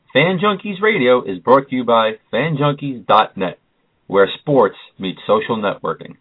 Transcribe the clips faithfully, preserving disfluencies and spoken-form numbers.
Fan Junkies Radio is brought to you by fan junkies dot net, where sports meets social networking.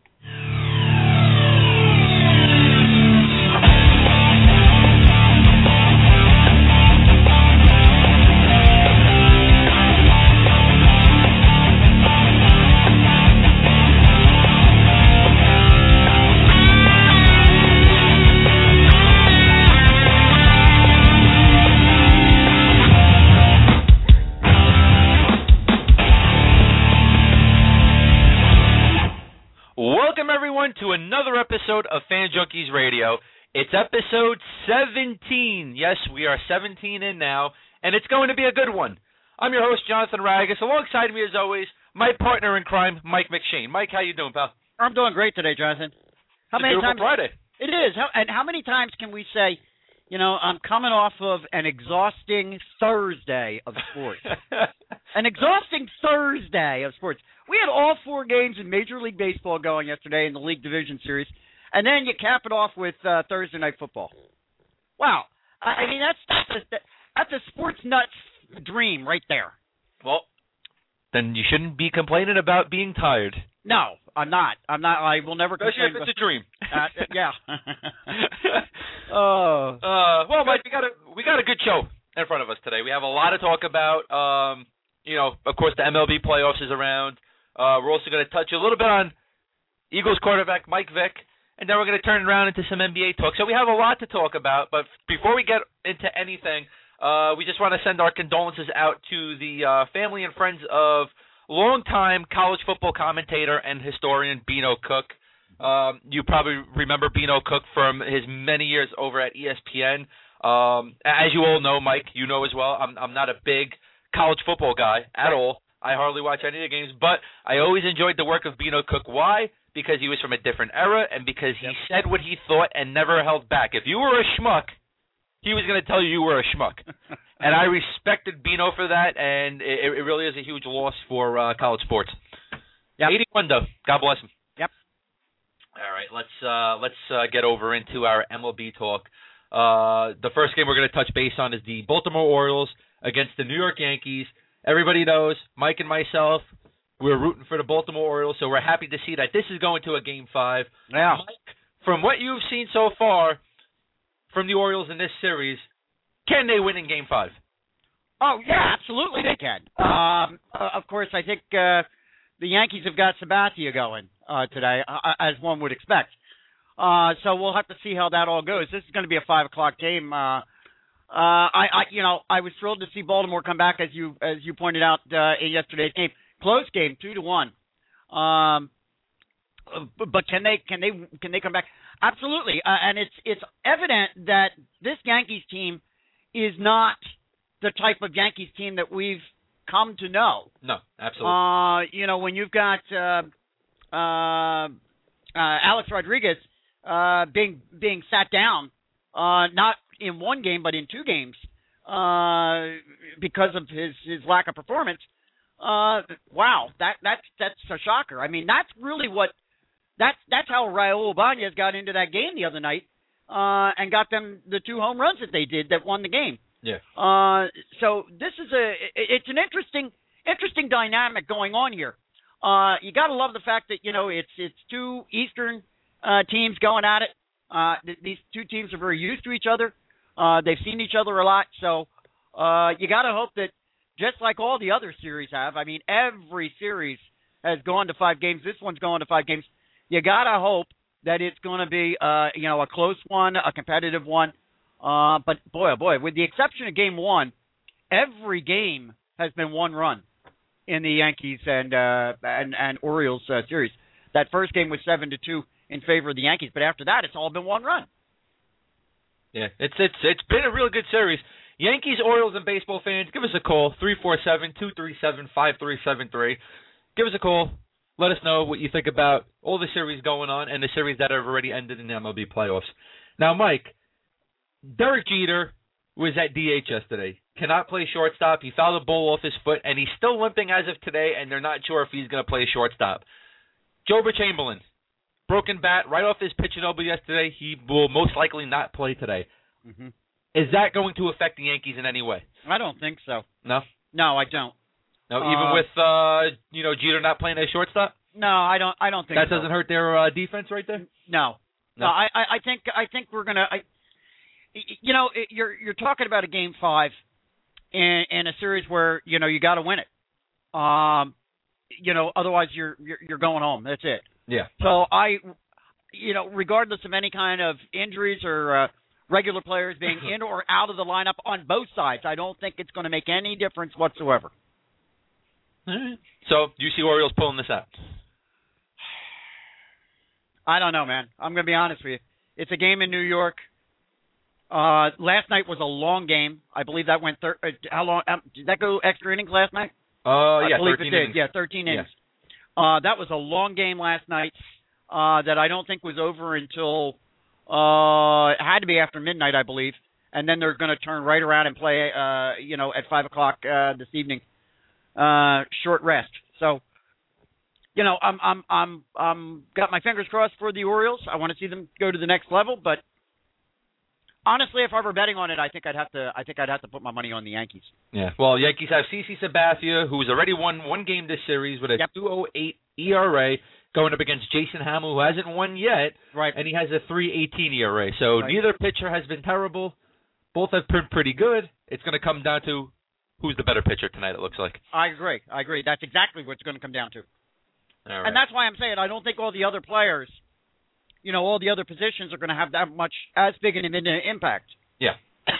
To another episode of Fan Junkies Radio. It's episode seventeen. Yes, we are seventeen in now, and it's going to be a good one. I'm your host, Jonathan Ragus. Alongside me, as always, my partner in crime, Mike McShane. Mike, how you doing, pal? I'm doing great today, Jonathan. How it's many a times? Friday. It is. How, and how many times can we say, you know, I'm coming off of an exhausting Thursday of sports? An exhausting Thursday of sports. We had all four games in Major League Baseball going yesterday in the League Division Series, and then you cap it off with uh, Thursday Night Football. Wow. I, I mean, that's that's a, that's a sports nuts dream right there. Well, then you shouldn't be complaining about being tired. No, I'm not. I'm not. I will never complain. Especially if it's a dream. Uh, yeah. oh. Uh, well, Mike, we got a we got a good show in front of us today. We have a lot to talk about. Um, you know, of course, the M L B playoffs is around. Uh, we're also going to touch a little bit on Eagles quarterback Mike Vick, and then we're going to turn it around into some N B A talk. So we have a lot to talk about, but before we get into anything, uh, we just want to send our condolences out to the uh, family and friends of longtime college football commentator and historian Beano Cook. Um, you probably remember Beano Cook from his many years over at E S P N. Um, as you all know, Mike, you know as well, I'm, I'm not a big college football guy at all. I hardly watch any of the games, but I always enjoyed the work of Beano Cook. Why? Because he was from a different era and because he yep. said what he thought and never held back. If you were a schmuck, he was going to tell you you were a schmuck. And I respected Beano for that, and it, it really is a huge loss for uh, college sports. Yep. eighty-one, though. God bless him. Yep. All right, let's uh, let's uh, get over into our M L B talk. Uh, the first game we're going to touch base on is the Baltimore Orioles against the New York Yankees. Everybody knows, Mike and myself, we're rooting for the Baltimore Orioles, so we're happy to see that this is going to a Game five. Yeah. Mike, from what you've seen so far from the Orioles in this series, can they win in Game five? Oh, yeah, absolutely they can. Um, uh, of course, I think uh, the Yankees have got Sabathia going uh, today, uh, as one would expect. Uh, so we'll have to see how that all goes. This is going to be a five o'clock game. Uh Uh, I, I, you know, I was thrilled to see Baltimore come back, as you, as you pointed out uh, in yesterday's game. Close game, two to one. Um, but, but can they, can they, can they come back? Absolutely. Uh, and it's, it's evident that this Yankees team is not the type of Yankees team that we've come to know. No, absolutely. Uh, you know, when you've got uh, uh, uh, Alex Rodriguez uh, being being sat down, uh, not in one game, but in two games, uh, because of his, his lack of performance. Uh, wow, that that's that's a shocker. I mean, that's really what that's that's how Raul Ibanez got into that game the other night, uh, and got them the two home runs that they did that won the game. Yeah. Uh, so this is a it's an interesting interesting dynamic going on here. Uh, you got to love the fact that you know it's it's two Eastern uh, teams going at it. Uh, th- these two teams are very used to each other. Uh, they've seen each other a lot, so uh, you got to hope that just like all the other series have, I mean, every series has gone to five games. This one's going to five games. You got to hope that it's going to be, uh, you know, a close one, a competitive one. Uh, but boy, oh boy, with the exception of game one, every game has been one run in the Yankees and uh, and, and Orioles uh, series. That first game was seven to two in favor of the Yankees, but after that, it's all been one run. Yeah, it's it's it's been a real good series. Yankees, Orioles, and baseball fans, give us a call, three four seven, two three seven, five three seven three. Give us a call. Let us know what you think about all the series going on and the series that have already ended in the M L B playoffs. Now, Mike, Derek Jeter was at D H yesterday. Cannot play shortstop. He fouled the ball off his foot, and he's still limping as of today, and they're not sure if he's going to play shortstop. Joba Chamberlain, broken bat right off his pitching elbow yesterday. He will most likely not play today. Mm-hmm. Is that going to affect the Yankees in any way? I don't think so. No? No, I don't. No, Uh, even with, uh, you know, Jeter not playing as shortstop? No, I don't. I don't think That so. doesn't hurt their uh, defense right there? No. No. No, I, I, I think I think we're gonna. I, you know, it, you're you're talking about a game five in, in a series where you know you got to win it. Um, you know, otherwise you're, you're you're going home. That's it. Yeah. So I, you know, regardless of any kind of injuries or uh, regular players being in or out of the lineup on both sides, I don't think it's going to make any difference whatsoever. All right. So, do you see Orioles pulling this out? I don't know, man. I'm going to be honest with you. It's a game in New York. Uh, last night was a long game. I believe that went thir- uh, how long? Um, did that go extra innings last night? Uh, I yeah, believe thirteen it did. innings. Yeah, thirteen innings. Yeah. Uh, that was a long game last night uh, that I don't think was over until uh, it had to be after midnight, I believe. And then they're going to turn right around and play, uh, you know, at five o'clock uh, this evening. Uh, short rest. So, you know, I'm I'm I'm I'm got my fingers crossed for the Orioles. I want to see them go to the next level, but honestly, if I were betting on it, I think I'd have to I think I'd have to put my money on the Yankees. Yeah. Well, Yankees have CeCe Sabathia, who's already won one game this series with a Yep. two oh eight E R A, going up against Jason Hamill, who hasn't won yet, Right. and he has a three eighteen E R A. So Right. neither pitcher has been terrible. Both have been pretty good. It's going to come down to who's the better pitcher tonight, it looks like. I agree. I agree. That's exactly what it's going to come down to. All right. And that's why I'm saying I don't think all the other players, you know, all the other positions are going to have that much as big an an impact. Yeah.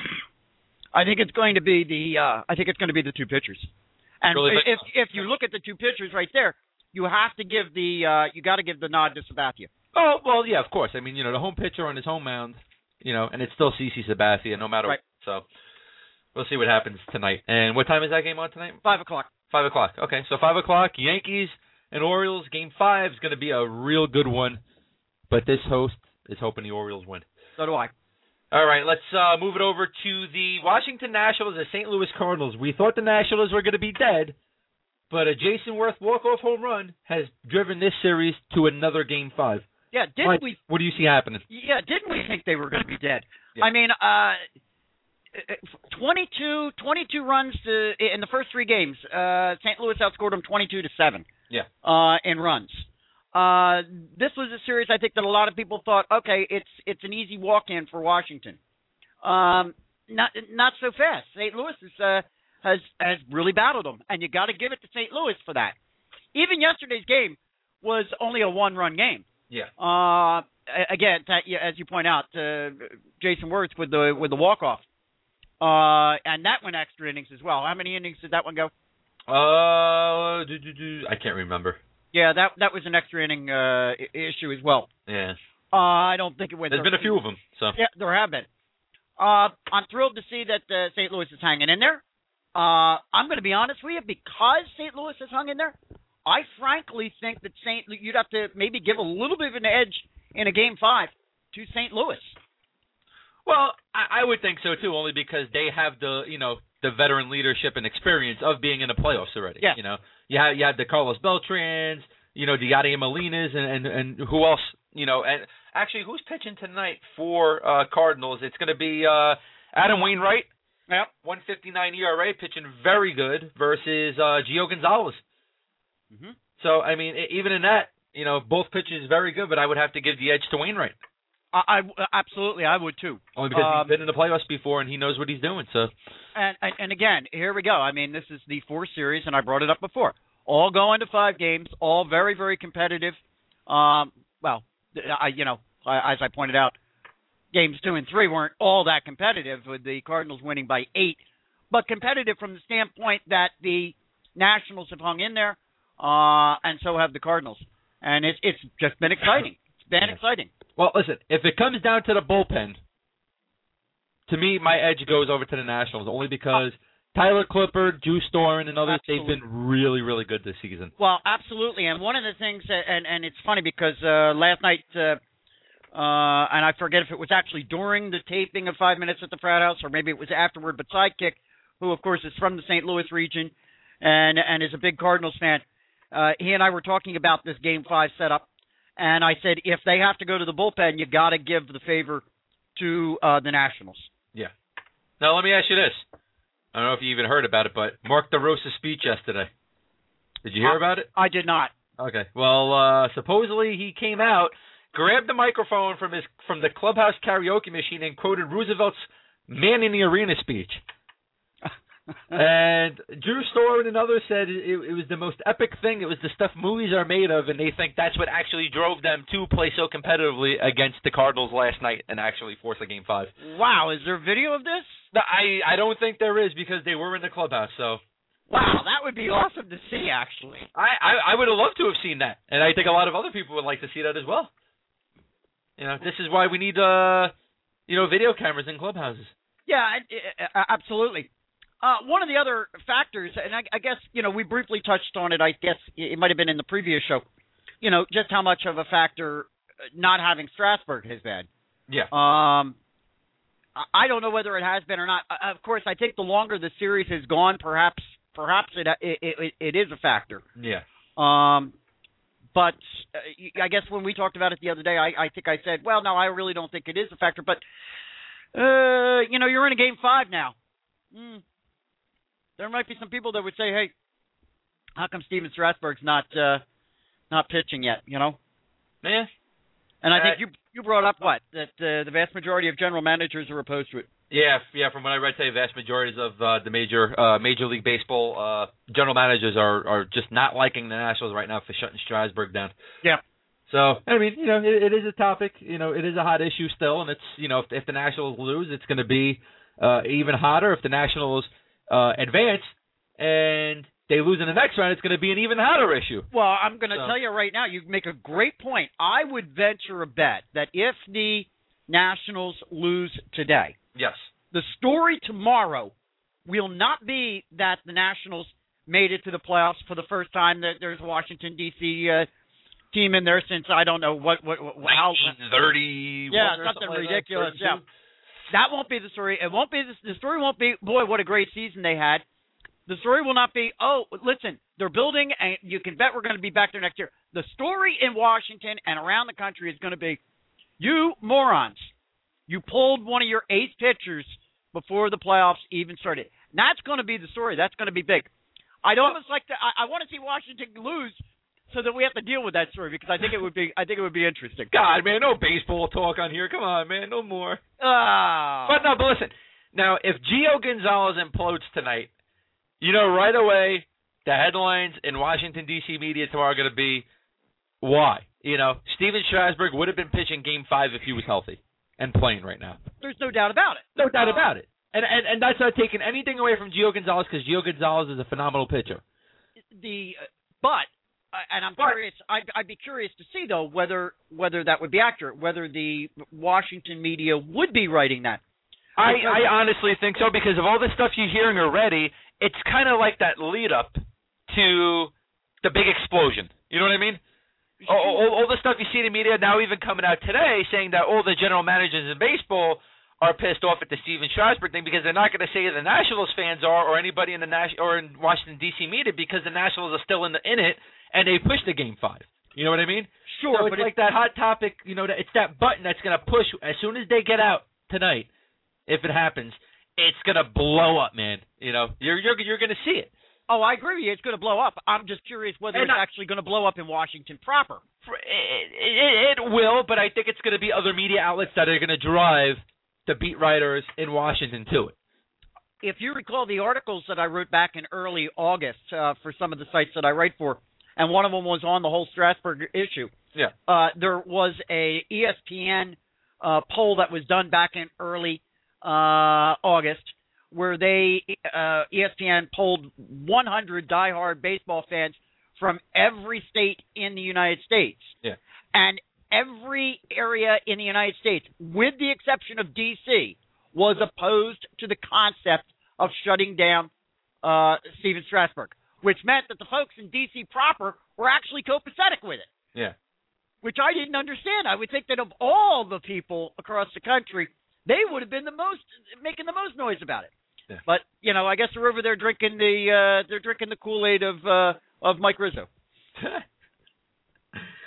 I think it's going to be the uh, I think it's going to be the two pitchers. And Really if if you look at the two pitchers right there, you have to give the uh, you got to give the nod to Sabathia. Oh, well, yeah, of course. I mean, you know, the home pitcher on his home mound, you know, and it's still CeCe Sabathia no matter Right. what. So we'll see what happens tonight. And what time is that game on tonight? Five o'clock. Five o'clock. Okay, so five o'clock, Yankees and Orioles. Game five is going to be a real good one, but this host is hoping the Orioles win. So do I. All right, let's uh, move it over to the Washington Nationals and Saint Louis Cardinals. We thought the Nationals were going to be dead, but a Jason Worth walk-off home run has driven this series to another Game five. Yeah, didn't Mike, we? what do you see happening? Yeah, didn't we think they were going to be dead? Yeah. I mean, uh, twenty-two, twenty-two runs to, in the first three games. Uh, Saint Louis outscored them twenty-two to seven. Yeah. Uh, in runs. Uh, this was a series I think that a lot of people thought, okay, it's it's an easy walk-in for Washington. Um, not not so fast. Saint Louis is, uh, has has really battled them, and you got to give it to Saint Louis for that. Even yesterday's game was only a one-run game. Yeah. Uh, again, that, yeah, as you point out, uh, Jason Worth with the with the walk-off, uh, and that went extra innings as well. How many innings did that one go? Uh, do, do, do, I can't remember. Yeah, that that was an extra inning uh, I- issue as well. Yeah. Uh, I don't think it went. There's been a few of them. So. Yeah, there have been. Uh, I'm thrilled to see that uh, Saint Louis is hanging in there. Uh, I'm going to be honest with you, because Saint Louis has hung in there, I frankly think that Saint you'd have to maybe give a little bit of an edge in a game five to Saint Louis. Well, I, I would think so too, only because they have the you know the veteran leadership and experience of being in the playoffs already. Yeah. You know, you have you have the Carlos Beltrans, you know, the Yadier Molinas, and, and and who else? You know, and actually, who's pitching tonight for uh, Cardinals? It's going to be uh, Adam Wainwright. Yep. one fifty-nine E R A, pitching very good versus uh, Gio Gonzalez. Mm-hmm. So I mean, e- even in that, you know, both pitches very good, but I would have to give the edge to Wainwright. I, I absolutely I would too. Only because Um, he's been in the playoffs before and he knows what he's doing. So. And, and and again, here we go. I mean, this is the fourth series, and I brought it up before. All going to five games, all very, very competitive. Um, well, I, you know, as I pointed out, games two and three weren't all that competitive, with the Cardinals winning by eight, but competitive from the standpoint that the Nationals have hung in there, uh, and so have the Cardinals. And it's it's just been exciting. It's been Yeah. exciting. Well, listen, if it comes down to the bullpen, to me, my edge goes over to the Nationals, only because Tyler Clippard, Drew Storen, and others, Absolutely. they've been really, really good this season. Well, absolutely. And one of the things, that, and and it's funny because uh, last night, uh, uh, and I forget if it was actually during the taping of Five Minutes at the Frat House, or maybe it was afterward, but Sidekick, who of course is from the Saint Louis region and and is a big Cardinals fan, uh, he and I were talking about this Game Five setup, and I said if they have to go to the bullpen, you got to give the favor to uh, the Nationals. Yeah. Now, let me ask you this. I don't know if you even heard about it, but Mark DeRosa's speech yesterday. Did you hear I, about it? I did not. Okay. Well, uh, supposedly he came out, grabbed the microphone from his from the clubhouse karaoke machine, and quoted Roosevelt's "Man in the Arena" speech. And Drew Storen and others said it, it was the most epic thing. It was the stuff movies are made of, and they think that's what actually drove them to play so competitively against the Cardinals last night and actually force a game five. Wow, is there video of this? No, I I don't think there is because they were in the clubhouse. So. Wow, that would be awesome to see, actually. I, I, I would have loved to have seen that, and I think a lot of other people would like to see that as well. You know, this is why we need, uh, you know, video cameras in clubhouses. Yeah, absolutely. Uh, one of the other factors, and I, I guess, you know, we briefly touched on it, I guess it might have been in the previous show, you know, just how much of a factor not having Strasburg has been. Yeah. Um, I don't know whether it has been or not. Of course, I think the longer the series has gone, perhaps perhaps it it, it, it is a factor. Yeah. Um, but uh, I guess when we talked about it the other day, I, I think I said, well, no, I really don't think it is a factor. But, uh, you know, you're in a game five now. Mm. There might be some people that would say, hey, how come Steven Strasburg's not uh, not pitching yet, you know? Yeah. And I uh, think you you brought up what? That uh, the vast majority of general managers are opposed to it. Yeah, yeah. From what I read today, vast majorities of uh, the major uh, Major League Baseball uh, general managers are, are just not liking the Nationals right now for shutting Strasburg down. Yeah. So, I mean, you know, it, it is a topic. You know, it is a hot issue still, and it's, you know, if, if the Nationals lose, it's going to be uh, even hotter. If the Nationals uh, advance and they lose in the next round, it's going to be an even hotter issue. Well, I'm going to so. tell you right now, you make a great point. I would venture a bet that if the Nationals lose today, yes, the story tomorrow will not be that the Nationals made it to the playoffs for the first time, that there's a Washington, D C uh, team in there since I don't know what, what, what how nineteen thirty. Yeah, something like ridiculous. That, yeah, that won't be the story. It won't be the, the story. Won't be, boy, what a great season they had. The story will not be, oh, listen, they're building, and you can bet we're going to be back there next year. The story in Washington and around the country is going to be, you morons, you pulled one of your ace pitchers before the playoffs even started. And that's going to be the story. That's going to be big. I'd almost like to. I, I want to see Washington lose so that we have to deal with that story, because I think it would be. I think it would be interesting. God, man, no baseball talk on here. Come on, man, no more. Ah. But no, but listen. Now, if Gio Gonzalez implodes tonight, you know right away the headlines in Washington D C media tomorrow are going to be why. You know, Steven Strasburg would have been pitching Game Five if he was healthy and playing right now. There's no doubt about it. No doubt about it. And and, and that's not taking anything away from Gio Gonzalez, because Gio Gonzalez is a phenomenal pitcher. The uh, but uh, and I'm but, curious. I'd, I'd be curious to see though whether whether that would be accurate, whether the Washington media would be writing that. I, I honestly think so, because of all the stuff you're hearing already. It's kind of like that lead up to the big explosion. You know what I mean? All, all, all the stuff you see in the media now, even coming out today, saying that all the general managers in baseball are pissed off at the Steven Strasburg thing, because they're not going to say the Nationals fans are, or anybody in the Nas- or in Washington D C media, because the Nationals are still in the in it and they pushed the Game Five. You know what I mean? Sure, so but it's like that hot topic. You know, it's that button that's going to push as soon as they get out tonight, if it happens. It's gonna blow up, man. You know, you're you're you're gonna see it. Oh, I agree with you. It's gonna blow up. I'm just curious whether and it's I, actually gonna blow up in Washington proper. It, it, it will, but I think it's gonna be other media outlets that are gonna drive the beat writers in Washington to it. If you recall the articles that I wrote back in early August uh, for some of the sites that I write for, and one of them was on the whole Strasburg issue. Yeah. Uh, there was a E S P N uh, poll that was done back in early. Uh, August, where they uh, E S P N polled one hundred diehard baseball fans from every state in the United States. Yeah. And every area in the United States, with the exception of D C, was opposed to the concept of shutting down uh, Steven Strasburg, which meant that the folks in D C proper were actually copacetic with it. Yeah. Which I didn't understand. I would think that of all the people across the country, they would have been the most making the most noise about it. Yeah. But you know, I guess they're over there drinking the uh, they're drinking the Kool-Aid of uh, of Mike Rizzo.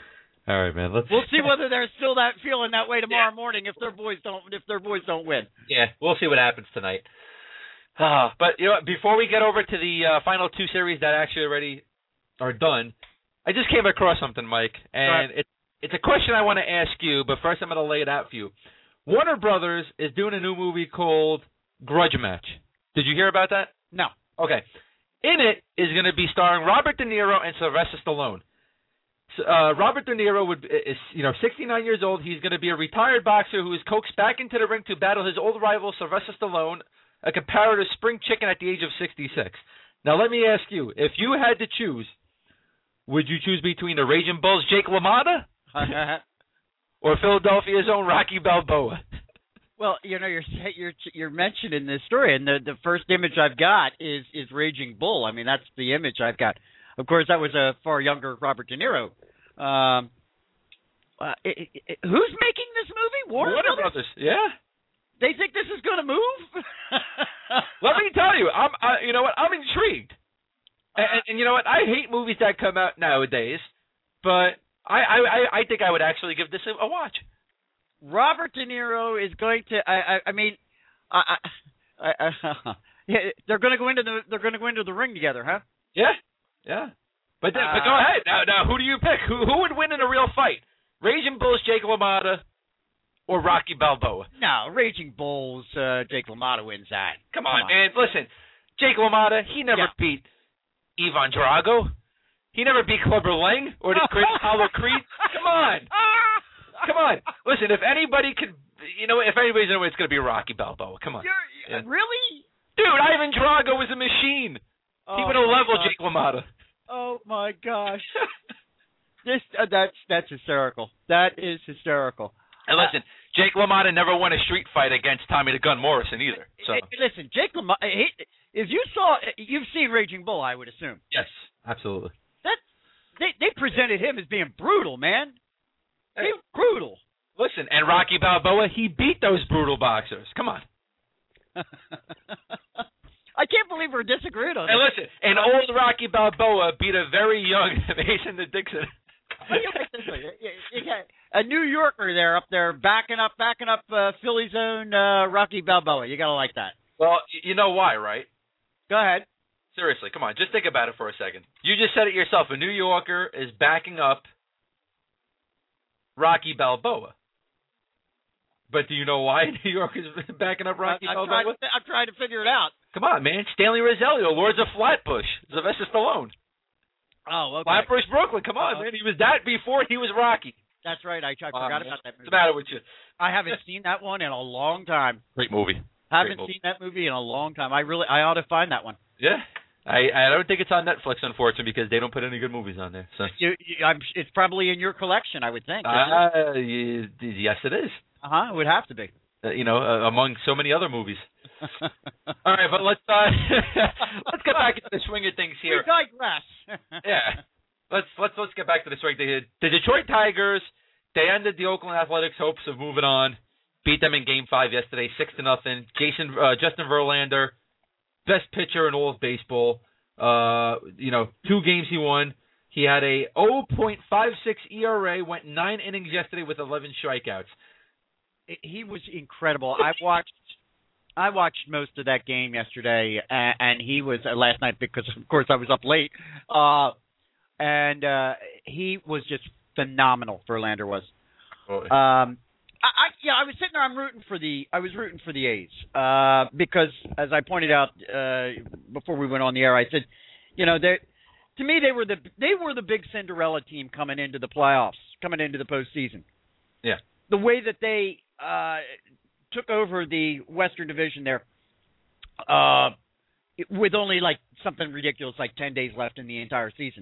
All right, man. Let's. We'll see whether they're still that feeling that way tomorrow yeah. morning if their boys don't if their boys don't win. Yeah, we'll see what happens tonight. Uh, but you know, before we get over to the uh, final two series that actually already are done, I just came across something, Mike, and right. it's it's a question I want to ask you. But first, I'm going to lay it out for you. Warner Brothers is doing a new movie called Grudge Match. Did you hear about that? No. Okay. In it is going to be starring Robert De Niro and Sylvester Stallone. So, uh, Robert De Niro would is you know sixty-nine years old. He's going to be a retired boxer who is coaxed back into the ring to battle his old rival Sylvester Stallone, a comparative spring chicken at the age of sixty-six. Now let me ask you, if you had to choose, would you choose between the Raging Bull's Jake LaMotta or Philadelphia's own Rocky Balboa? Well, you know, you're you're you're mentioning this story, and the the first image I've got is is Raging Bull. I mean, that's the image I've got. Of course, that was a far younger Robert De Niro. Um, uh, it, it, who's making this movie? Warner, Warner Brothers? Brothers. Yeah. They think this is going to move? Let me tell you, I'm. I, you know what? I'm intrigued. Uh, and, and you know what? I hate movies that come out nowadays, but I I I think I would actually give this a, a watch. Robert De Niro is going to. I I, I mean, I, I, I, yeah, they're going to go into the they're going to go into the ring together, huh? Yeah, yeah. But then, uh, but go ahead now. Now, who do you pick? Who who would win in a real fight? Raging Bull's Jake LaMotta or Rocky Balboa? No, Raging Bull's uh, Jake LaMotta wins that. Come on, Come on. man. Listen, Jake LaMotta, he never yeah. beat Ivan Drago. He never beat Clubber Lang or the Chris Apollo Creed. Come on. Come on. Listen, if anybody could, you know, if anybody's in the way, it's going to be Rocky Balboa. Come on. Yeah. Really? Dude, Ivan Drago was a machine. Oh, he would have leveled Jake LaMotta. Oh, my gosh. this uh, That's that's hysterical. That is hysterical. And listen, Jake LaMotta never won a street fight against Tommy the Gun Morrison either. So hey, listen, Jake LaMotta, he, if you saw, you've seen Raging Bull, I would assume. Yes, absolutely. That They, they presented him as being brutal, man. He was brutal. Listen, and Rocky Balboa, he beat those brutal boxers. Come on. I can't believe we're disagreeing on and this. And listen, and old Rocky Balboa beat a very young Mason the Dixon. You got a New Yorker there up there backing up, backing up uh, Philly's own uh, Rocky Balboa. You got to like that. Well, you know why, right? Go ahead. Seriously, come on. Just think about it for a second. You just said it yourself. A New Yorker is backing up Rocky Balboa. But do you know why New York is backing up Rocky I'm Balboa? Trying to, I'm trying to figure it out. Come on, man. Stanley Roselio, Lords of Flatbush, Sylvester Stallone. Oh, okay. Flatbush, Brooklyn. Come on, uh, man. He was that before he was Rocky. That's right. I, I forgot um, about that movie. What's the matter with you? I haven't seen that one in a long time. Great movie. Haven't Great movie. seen that movie in a long time. I really, I ought to find that one. Yeah. I, I don't think it's on Netflix, unfortunately, because they don't put any good movies on there. So you, you, I'm, it's probably in your collection, I would think. Uh, it? Yes, it is. Uh huh. It would have to be. Uh, you know, uh, among so many other movies. All right, but let's uh, let's get back into the swing of things here. We digress. yeah, let's let's let's get back to the swing. The, the Detroit Tigers, they ended the Oakland Athletics' hopes of moving on. Beat them in Game Five yesterday, six to nothing. Jason uh, Justin Verlander, best pitcher in all of baseball. Uh, you know, two games he won. He had a oh point five six E R A. Went nine innings yesterday with eleven strikeouts. He was incredible. I watched, I watched most of that game yesterday, and, and he was uh, last night because, of course, I was up late. Uh, and uh, he was just phenomenal. Verlander was. Oh. Um, I, I yeah, I was sitting there. I'm rooting for the. I was rooting for the A's uh, because, as I pointed out uh, before we went on the air, I said, you know, they, to me, they were the they were the big Cinderella team coming into the playoffs, coming into the postseason. Yeah. The way that they uh, took over the Western Division there, uh, with only like something ridiculous like ten days left in the entire season.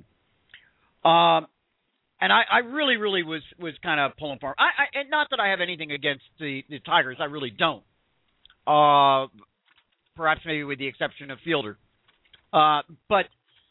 Um, and I, I really, really was, was kind of pulling for him. I, I, and not that I have anything against the, the Tigers. I really don't. Uh, perhaps maybe with the exception of Fielder. Uh, but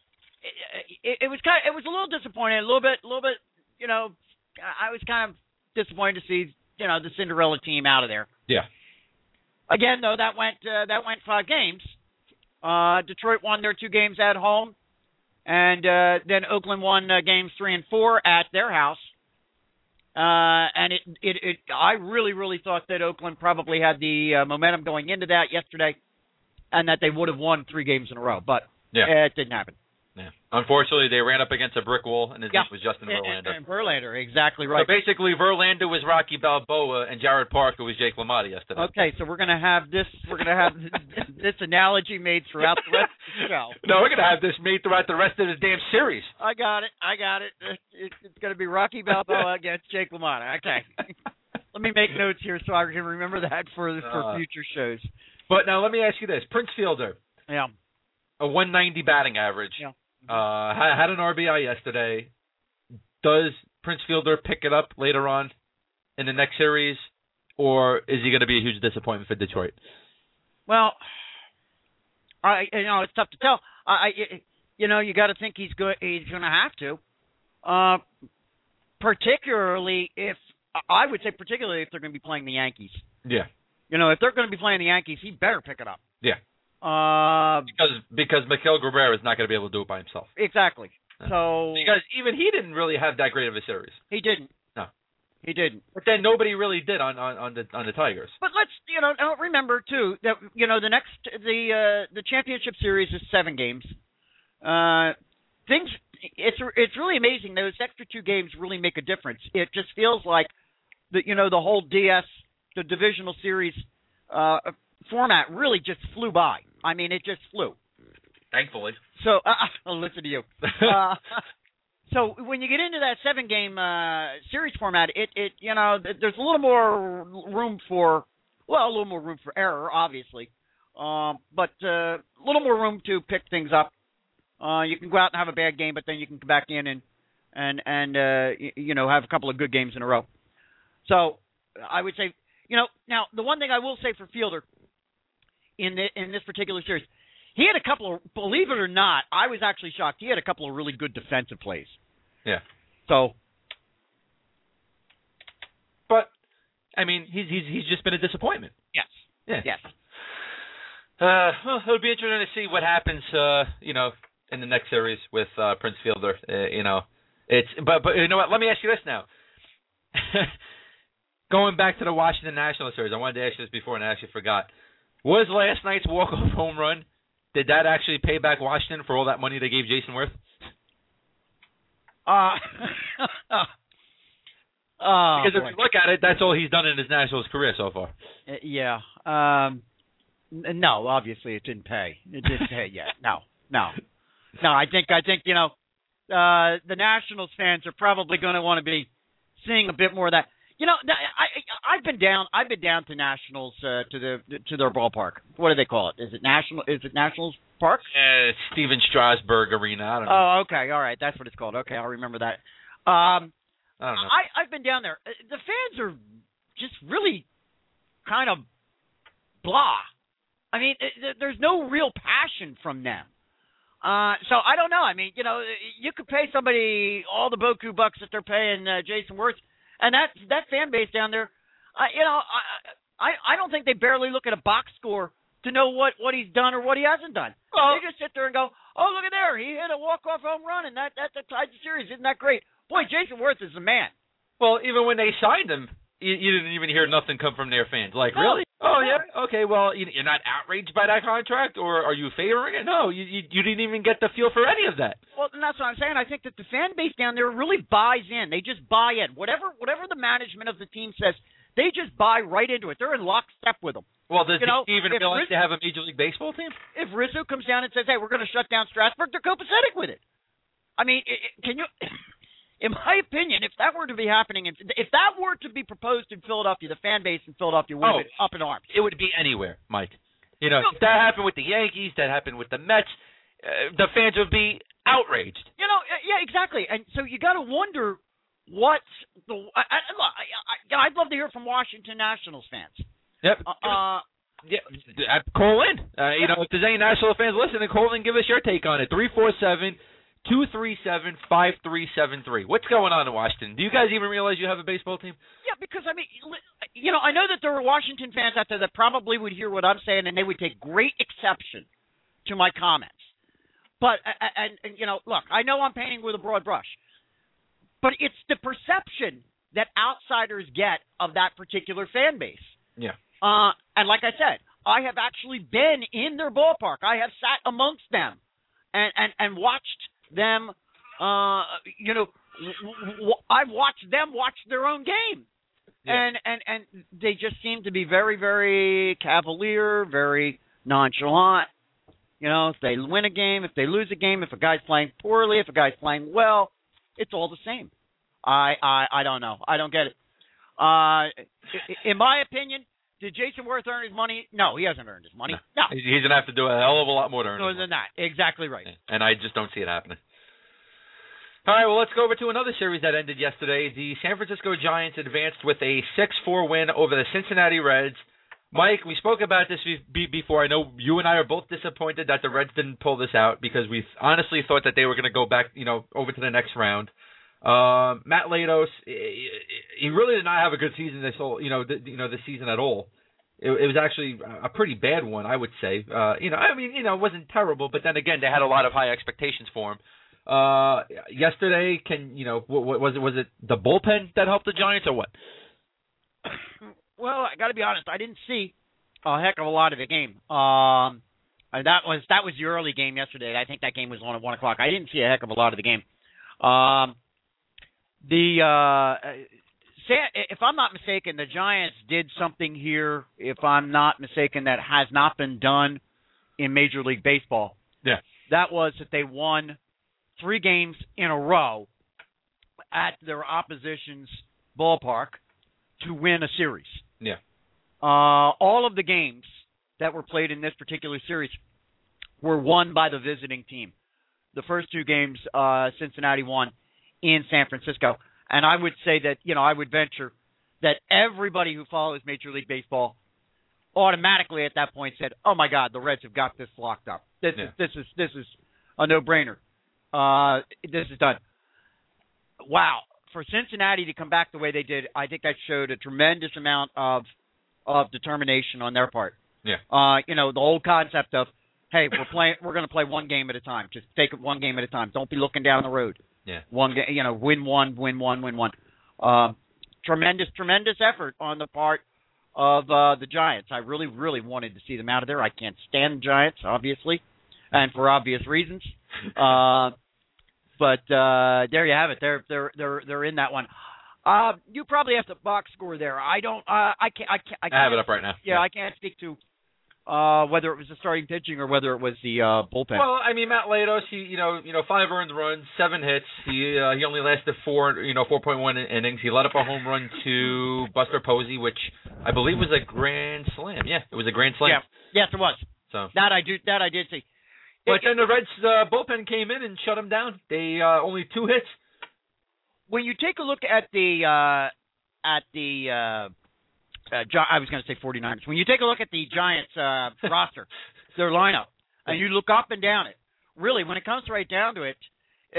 it, it, it was kind of, it was a little disappointing, a little bit, a little bit, you know, I was kind of disappointed to see, you know, the Cinderella team out of there. Yeah. Again, though, that went uh, that went five games. Uh, Detroit won their two games at home, and uh, then Oakland won uh, games three and four at their house. Uh, and it, it, it, I really, really thought that Oakland probably had the uh, momentum going into that yesterday, and that they would have won three games in a row. But yeah. it didn't happen. Yeah. Unfortunately, they ran up against a brick wall, and his yeah. name was Justin Verlander. And, and Verlander, exactly right. So basically, Verlander was Rocky Balboa, and Jared Parker was Jake LaMotta yesterday. Okay, so we're gonna have this. We're gonna have this analogy made throughout the rest of the show. No, we're gonna have this made throughout the rest of the damn series. I got it. I got it. It's, it's gonna be Rocky Balboa against Jake LaMotta. Okay. Let me make notes here so I can remember that for for uh, future shows. But now let me ask you this: Prince Fielder. Yeah. A one ninety batting average. Yeah. Uh, had an R B I yesterday. Does Prince Fielder pick it up later on in the next series, or is he going to be a huge disappointment for Detroit? Well, I you know it's tough to tell. I, I you know you got to think he's good. He's going to have to, uh, particularly if I would say particularly if they're going to be playing the Yankees. Yeah. You know, if they're going to be playing the Yankees, he better pick it up. Yeah. Uh, because because Miguel Cabrera is not going to be able to do it by himself. Exactly. So because even he didn't really have that great of a series. He didn't. No, he didn't. But then nobody really did on, on, on the on the Tigers. But let's you know remember too that you know the next the uh, the championship series is seven games. Uh, things it's it's really amazing. Those extra two games really make a difference. It just feels like the you know the whole D S the divisional series uh, format really just flew by. I mean, it just flew. Thankfully. So uh, I'll listen to you. Uh, so when you get into that seven-game uh, series format, it, it you know there's a little more room for well a little more room for error, obviously, um, but uh, a little more room to pick things up. Uh, you can go out and have a bad game, but then you can come back in and and and uh, you, you know have a couple of good games in a row. So I would say you know now the one thing I will say for Fielder in the, in this particular series. He had a couple of, believe it or not, I was actually shocked. He had a couple of really good defensive plays. Yeah. So. But, I mean, he's he's he's just been a disappointment. Yes. Yeah. Yes. Uh, well, it'll be interesting to see what happens, uh, you know, in the next series with uh, Prince Fielder. Uh, you know, it's but but you know what? Let me ask you this now. Going back to the Washington Nationals series, I wanted to ask you this before and I actually forgot. Was last night's walk-off home run? Did that actually pay back Washington for all that money they gave Jason Worth? Uh, oh, because if boy. you look at it, that's all he's done in his Nationals career so far. Uh, yeah. Um, n- no, obviously it didn't pay. It didn't pay yet. No, no, no. I think I think you know uh, the Nationals fans are probably going to want to be seeing a bit more of that. You know, I I've been down. I've been down to Nationals uh, to the to their ballpark. What do they call it? Is it National? Is it Nationals Park? Uh, Steven Strasburg Arena. I don't know. Oh, okay, all right, that's what it's called. Okay, I'll remember that. Um, I don't know. I I've been down there. The fans are just really kind of blah. I mean, it, there's no real passion from them. Uh, so I don't know. I mean, you know, you could pay somebody all the Boku bucks that they're paying uh, Jason Worth. And that that fan base down there, uh, you know, I, I I don't think they barely look at a box score to know what, what he's done or what he hasn't done. Well, they just sit there and go, oh, look at there, he hit a walk-off home run, and that that, that tied the series. Isn't that great? Boy, Jason Worth is the man. Well, even when they signed him, you, you didn't even hear nothing come from their fans. Like, no, really? Oh, no. yeah? Okay, well, you, you're not outraged by that contract, or are you favoring it? No, you, you you didn't even get the feel for any of that. Well, and that's what I'm saying. I think that the fan base down there really buys in. They just buy in. Whatever whatever the management of the team says, they just buy right into it. They're in lockstep with them. Well, does you know, he even realize Rizzo, they have a Major League Baseball team? If Rizzo comes down and says, hey, we're going to shut down Strasburg, they're copacetic with it. I mean, it, it, can you... In my opinion, if that were to be happening, if that were to be proposed in Philadelphia, the fan base in Philadelphia would oh, be up in arms. It would be anywhere, Mike. You know, if that happened with the Yankees, that happened with the Mets, uh, the fans would be outraged. You know, yeah, exactly. And so you got to wonder what the. I, I, look, I, I, I'd love to hear from Washington Nationals fans. Yep. Uh, yeah, call in. Uh, you know, if there's any National fans listening, call in and give us your take on it. three four seven two three seven, five three seven three. What's going on in Washington? Do you guys even realize you have a baseball team? Yeah, because, I mean, you know, I know that there are Washington fans out there that probably would hear what I'm saying, and they would take great exception to my comments. But, and, and you know, look, I know I'm painting with a broad brush, but it's the perception that outsiders get of that particular fan base. Yeah. Uh, and like I said, I have actually been in their ballpark. I have sat amongst them and, and, and watched them, uh, you know, w- w- I've watched them watch their own game. Yeah. And, and, and they just seem to be very, very cavalier, very nonchalant. You know, if they win a game, if they lose a game, if a guy's playing poorly, if a guy's playing well, it's all the same. I, I, I don't know. I don't get it. Uh, in my opinion, did Jason Worth earn his money? No, he hasn't earned his money. No. no. He's going to have to do a hell of a lot more to earn more his than money. that. Exactly right. And I just don't see it happening. All right, well, let's go over to another series that ended yesterday. The San Francisco Giants advanced with a six four win over the Cincinnati Reds. Mike, we spoke about this before. I know you and I are both disappointed that the Reds didn't pull this out because we honestly thought that they were going to go back, you know, over to the next round. Uh, Matt Latos, he really did not have a good season this whole, you know, the, you know, this season at all. It, it was actually a pretty bad one, I would say. Uh, you know, I mean, you know, it wasn't terrible, but then again, they had a lot of high expectations for him. Uh, yesterday, can you know, what, was it? Was it the bullpen that helped the Giants, or what? Well, I got to be honest. I didn't see a heck of a lot of the game. Um, that was that was the early game yesterday. I think that game was on at one o'clock. I didn't see a heck of a lot of the game. Um, the uh, if I'm not mistaken, the Giants did something here. If I'm not mistaken, that has not been done in Major League Baseball. Yeah, that was that they won three games in a row at their opposition's ballpark to win a series. Yeah. Uh, all of the games that were played in this particular series were won by the visiting team. The first two games, uh, Cincinnati won in San Francisco. And I would say that, you know, I would venture that everybody who follows Major League Baseball automatically at that point said, oh, my God, the Reds have got this locked up. This, yeah. is, this, is, this is a no-brainer. Uh, this is done. Wow. For Cincinnati to come back the way they did, I think that showed a tremendous amount of of determination on their part. Yeah. Uh, you know, the whole concept of, hey, we're playing, we're going to play one game at a time. Just take it one game at a time. Don't be looking down the road. Yeah. One game, you know, win one, win one, win one. Um, tremendous, tremendous effort on the part of uh, the Giants. I really, really wanted to see them out of there. I can't stand the Giants, obviously, and for obvious reasons. Uh, But uh, there you have it. They're they're they're they're in that one. Uh, you probably have to box score there. I don't. Uh, I can't. I can't. I, can't, I have it up right now. Yeah, yeah, I can't speak to uh, whether it was the starting pitching or whether it was the uh, bullpen. Well, I mean, Matt Latos, he you know you know five earned runs, seven hits. He uh, he only lasted four you know four point one innings. He let up a home run to Buster Posey, which I believe was a grand slam. Yeah, it was a grand slam. Yeah. Yes, it was. So that I do. That I did see. But then the Reds' uh, bullpen came in and shut him down. They uh, only two hits. When you take a look at the uh, at the uh, uh, Gi- I was going to say forty-niners. When you take a look at the Giants uh, roster, their lineup, and you look up and down it, really, when it comes right down to it,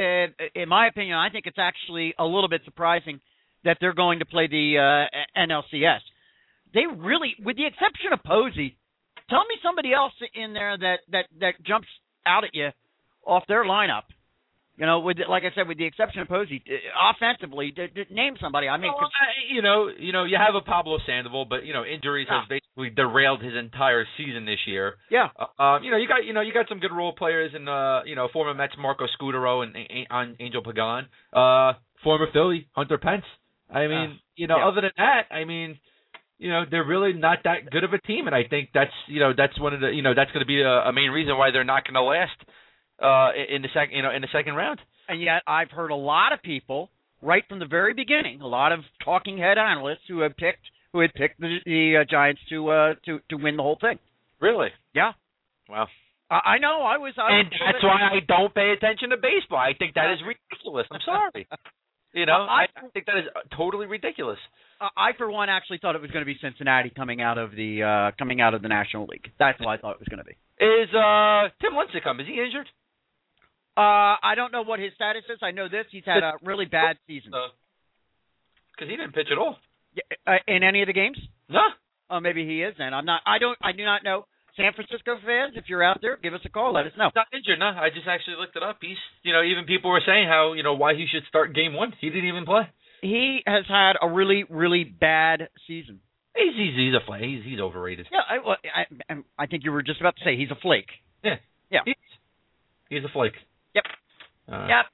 uh, in my opinion, I think it's actually a little bit surprising that they're going to play the uh, N L C S. They really, with the exception of Posey, tell me somebody else in there that that that jumps out at you off their lineup. You know, with like I said, with the exception of Posey, offensively, d- d- name somebody. I mean, well, I, you know, you know, you have a Pablo Sandoval, but you know, injuries yeah. has basically derailed his entire season this year. Yeah. Uh, um, you know, you got you know you got some good role players in uh, you know, former Mets Marco Scutaro and on Angel Pagan, uh, former Philly Hunter Pence. I mean, uh, you know, yeah. other than that, I mean. You know, they're really not that good of a team, and I think that's you know that's one of the you know that's going to be a, a main reason why they're not going to last uh, in the second you know in the second round. And yet, I've heard a lot of people right from the very beginning, a lot of talking head analysts who have picked who had picked the, the uh, Giants to uh, to to win the whole thing. Really? Yeah. Wow. I, I know. I was. I and was that's why I don't pay attention to baseball. I think that is ridiculous. I'm sorry. You know, I, I think that is totally ridiculous. I, for one, actually thought it was going to be Cincinnati coming out of the uh, coming out of the National League. That's what I thought it was going to be. Is uh, Tim Lincecum, is he injured? Uh, I don't know what his status is. I know this. He's had a really bad season. Because uh, he didn't pitch at all. Yeah, uh, in any of the games? No. Oh, maybe he is then. I'm not. I don't. I do not know. San Francisco fans, if you're out there, give us a call. Let us know. He's not injured, no. I just actually looked it up. He's, you know, even people were saying how, you know, why he should start game one. He didn't even play. he has had a really, really bad season. He's he's, he's a flake. He's he's overrated. Yeah, I, well, I, I think you were just about to say he's a flake. Yeah, yeah, he's, he's a flake. Yep, Uh, yep.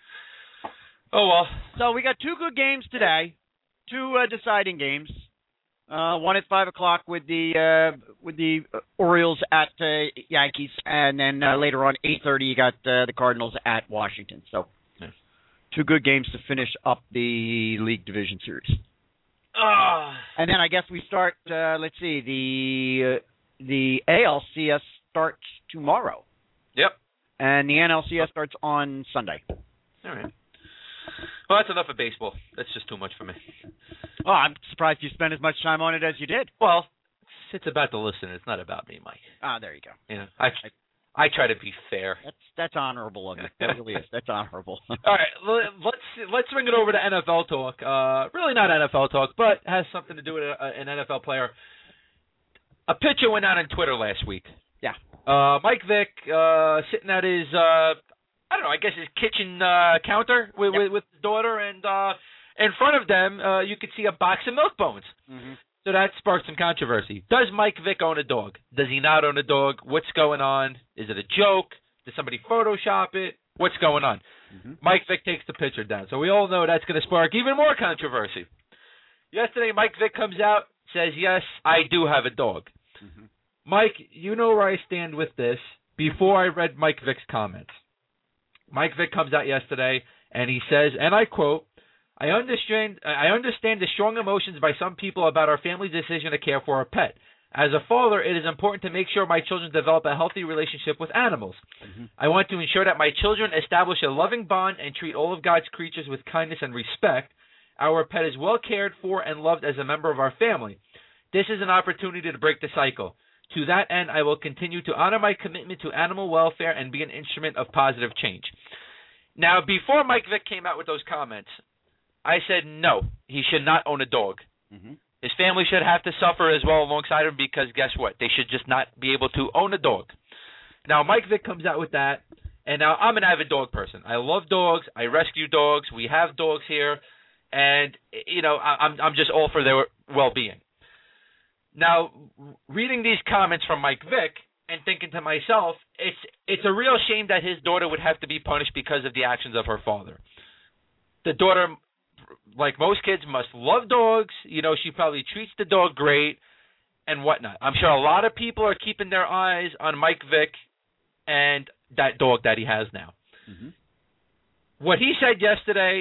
Oh well. So we got two good games today, two uh, deciding games. Uh, one at five o'clock with the uh, with the Orioles at uh, Yankees, and then uh, later on eight thirty you got uh, the Cardinals at Washington. So yeah. two good games to finish up the League Division Series. Uh, and then I guess we start. Uh, let's see, the uh, the A L C S starts tomorrow. Yep. And the N L C S starts on Sunday. All right. Well, that's enough of baseball. That's just too much for me. Oh, I'm surprised you spent as much time on it as you did. Well, it's about the listener. It's not about me, Mike. Ah, there you go. You know, I I try to be fair. That's that's honorable of you. That really is. That's honorable. All right, let's let's bring it over to N F L talk. Uh, really not N F L talk, but has something to do with a, an N F L player. A pitcher went out on Twitter last week. Yeah. Uh, Mike Vick uh, sitting at his uh, I don't know, I guess his kitchen uh, counter with, yep. with with his daughter, and uh, in front of them uh, you could see a box of milk bones. Mm-hmm. So that sparked some controversy. Does Mike Vick own a dog? Does he not own a dog? What's going on? Is it a joke? Did somebody Photoshop it? What's going on? Mm-hmm. Mike Vick takes the picture down. So we all know that's going to spark even more controversy. Yesterday, Mike Vick comes out, says, yes, I do have a dog. Mm-hmm. Mike, you know where I stand with this. Before I read Mike Vick's comments, Mike Vick comes out yesterday, and he says, and I quote, I understand I understand the strong emotions by some people about our family's decision to care for a pet. As a father, it is important to make sure my children develop a healthy relationship with animals. Mm-hmm. I want to ensure that my children establish a loving bond and treat all of God's creatures with kindness and respect. Our pet is well cared for and loved as a member of our family. This is an opportunity to break the cycle. To that end, I will continue to honor my commitment to animal welfare and be an instrument of positive change. Now, before Mike Vick came out with those comments, I said no, he should not own a dog. Mm-hmm. His family should have to suffer as well alongside him because guess what? They should just not be able to own a dog. Now, Mike Vick comes out with that, and now I'm an avid dog person. I love dogs. I rescue dogs. We have dogs here, and, you know, I'm I'm just all for their well-being. Now, reading these comments from Mike Vick and thinking to myself, it's it's a real shame that his daughter would have to be punished because of the actions of her father. The daughter, like most kids, must love dogs. You know, she probably treats the dog great and whatnot. I'm sure a lot of people are keeping their eyes on Mike Vick and that dog that he has now. Mm-hmm. What he said yesterday,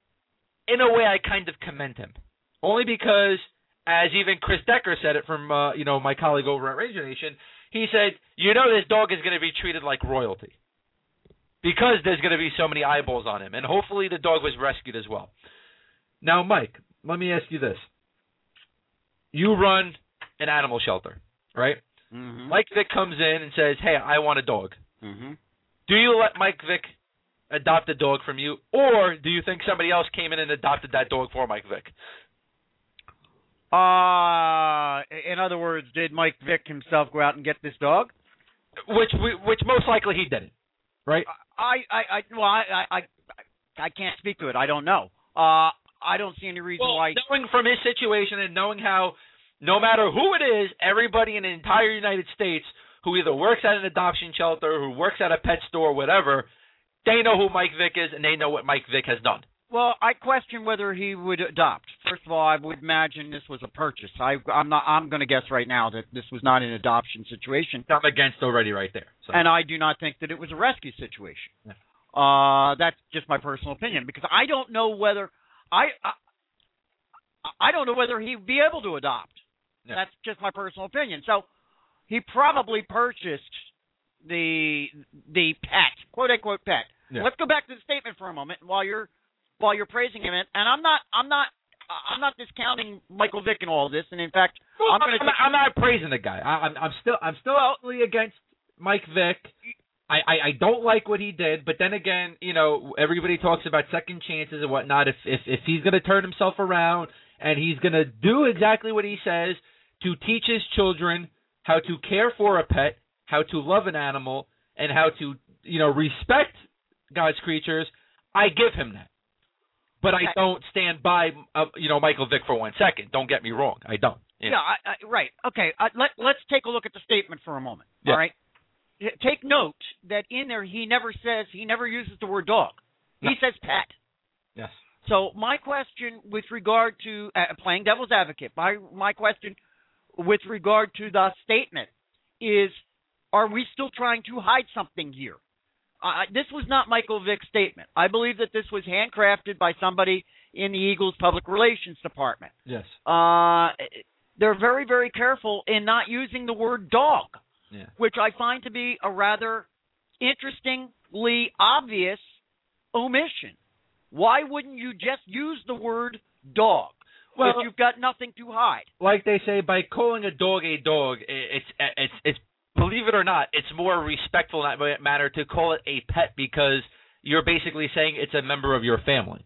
in a way, I kind of commend him. Only because, as even Chris Decker said it from, uh, you know, my colleague over at Ranger Nation, he said, you know this dog is going to be treated like royalty because there's going to be so many eyeballs on him. And hopefully the dog was rescued as well. Now, Mike, let me ask you this. You run an animal shelter, right? Mm-hmm. Mike Vick comes in and says, hey, I want a dog. Mm-hmm. Do you let Mike Vick adopt a dog from you, or do you think somebody else came in and adopted that dog for Mike Vick? Uh, in other words, did Mike Vick himself go out and get this dog? Which which most likely he didn't, right? I, I, I well, I, I, I can't speak to it. I don't know. Uh, I don't see any reason well, why. Knowing from his situation and knowing how, no matter who it is, everybody in the entire United States who either works at an adoption shelter, who works at a pet store, whatever, they know who Mike Vick is and they know what Mike Vick has done. Well, I question whether he would adopt. First of all, I would imagine this was a purchase. I, I'm not. I'm going to guess right now that this was not an adoption situation. I'm against already right there. So. And I do not think that it was a rescue situation. Yeah. Uh, that's just my personal opinion because I don't know whether I. I, I don't know whether he'd be able to adopt. Yeah. That's just my personal opinion. So he probably purchased the the pet, quote unquote pet. Yeah. Let's go back to the statement for a moment while you're. While you're praising him, and I'm not, I'm not, I'm not discounting Michael Vick and all of this. And in fact, well, I'm going to. I'm, I'm not praising the guy. I, I'm, I'm still, I'm still outly against Mike Vick. I, I, I don't like what he did, but then again, you know, everybody talks about second chances and whatnot. If, if, if he's going to turn himself around and he's going to do exactly what he says to teach his children how to care for a pet, how to love an animal, and how to, you know, respect God's creatures, I give him that. but okay. I don't stand by, uh, you know, Michael Vick for one second. Don't get me wrong. I don't. You know? Yeah, I, I, right. Okay, uh, let, let's take a look at the statement for a moment, Yeah. all right? Take note that in there he never says, he never uses the word dog. He No. says pet. Yes. So my question with regard to, uh, playing devil's advocate, my, my question with regard to the statement is, are we still trying to hide something here? Uh, this was not Michael Vick's statement. I believe that this was handcrafted by somebody in the Eagles public relations department. Yes. Uh, they're very, very careful in not using the word dog. Yeah. Which I find to be a rather interestingly obvious omission. Why wouldn't you just use the word dog well, if you've got nothing to hide? Like they say, by calling a dog a dog, it's it's it's believe it or not, it's more respectful in that manner to call it a pet because you're basically saying it's a member of your family.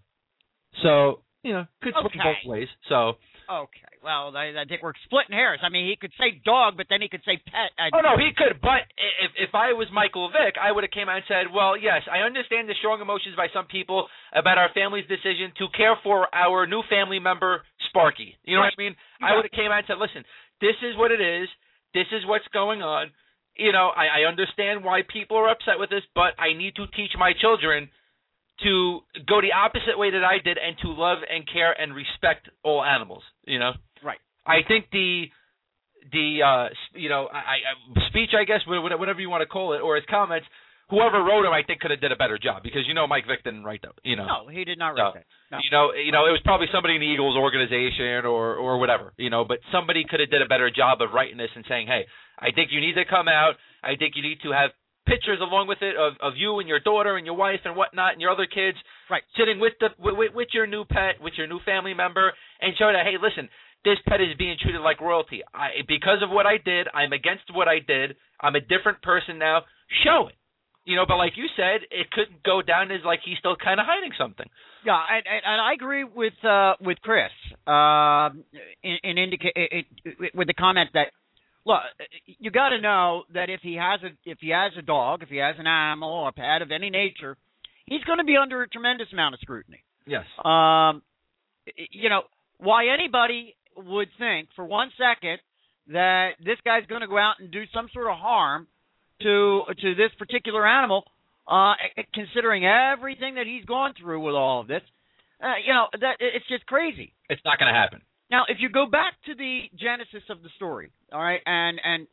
So you know, could swing okay. both ways. So. Okay, well, I, I think we're splitting hairs. I mean, he could say dog, but then he could say pet. I, oh, no, he could. But if if I was Michael Vick, I would have came out and said, well, yes, I understand the strong emotions by some people about our family's decision to care for our new family member, Sparky. You know right. what I mean? Yeah. I would have came out and said, listen, this is what it is. This is what's going on. You know, I, I understand why people are upset with this, but I need to teach my children to go the opposite way that I did and to love and care and respect all animals, you know? Right. I think the, the uh, you know, I, I, speech, I guess, whatever you want to call it, or his comments, whoever wrote him, I think could have did a better job because, you know, Mike Vick didn't write that, you know? No, he did not write so, that. No. You know, you know, it was probably somebody in the Eagles organization or, or whatever, you know, but somebody could have did a better job of writing this and saying, hey, I think you need to come out. I think you need to have pictures along with it of, of you and your daughter and your wife and whatnot and your other kids, right, sitting with the with, with your new pet, with your new family member, and show that, hey, listen, this pet is being treated like royalty. I, because of what I did, I'm against what I did. I'm a different person now. Show it, you know. But like you said, it could go down as like he's still kind of hiding something. Yeah, and, and, and I agree with uh, with Chris uh, in, in indica- it, it, with the comment that. Look, you got to know that if he has a if he has a dog, if he has an animal or a pet of any nature, he's going to be under a tremendous amount of scrutiny. Yes. Um, you know, why anybody would think for one second that this guy's going to go out and do some sort of harm to to this particular animal, uh, considering everything that he's gone through with all of this, uh, you know, that it's just crazy. It's not going to happen. Now, if you go back to the genesis of the story, all right, and and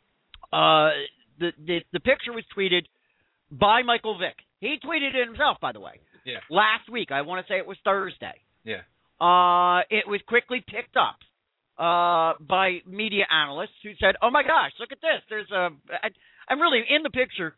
uh, the, the the picture was tweeted by Michael Vick. He tweeted it himself, by the way. Yeah. Last week, I want to say it was Thursday. Yeah. Uh, it was quickly picked up uh, by media analysts who said, "Oh my gosh, look at this! There's a," and really in the picture,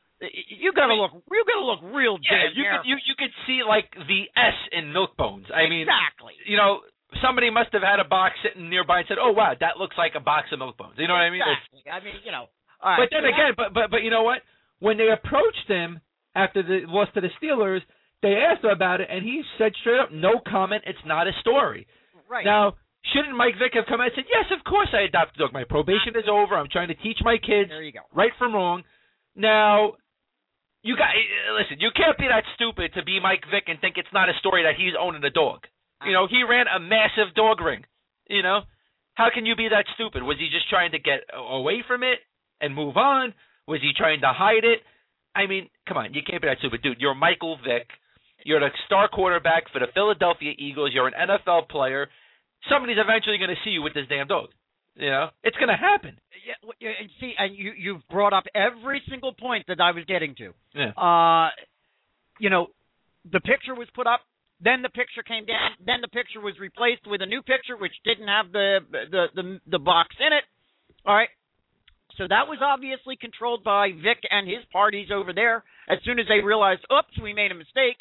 you got to look, you got to look real yeah, damn you careful. could you you could see like the S in Milk Bones. I mean, exactly. You know. Somebody must have had a box sitting nearby and said, "Oh wow, that looks like a box of Milk Bones." You know what I mean? Exactly. It's, I mean, you know. All right. But then again, but but but you know what? When they approached him after the loss to the Steelers, they asked him about it, and he said straight up, "No comment. It's not a story." Right. Now, shouldn't Mike Vick have come out and said, "Yes, of course I adopted a dog. My probation is over. I'm trying to teach my kids there you go. right from wrong." Now, you got listen. You can't be that stupid to be Mike Vick and think it's not a story that he's owning a dog. You know, he ran a massive dog ring. You know, how can you be that stupid? Was he just trying to get away from it and move on? Was he trying to hide it? I mean, come on, you can't be that stupid, dude. You're Michael Vick. You're the star quarterback for the Philadelphia Eagles. You're an N F L player. Somebody's eventually going to see you with this damn dog. You know, it's going to happen. Yeah, and see, and you you've brought up every single point that I was getting to. Yeah. Uh, you know, the picture was put up. Then the picture came down. Then the picture was replaced with a new picture, which didn't have the the the, the box in it. All right. So that was obviously controlled by Vick and his parties over there. As soon as they realized, oops, we made a mistake.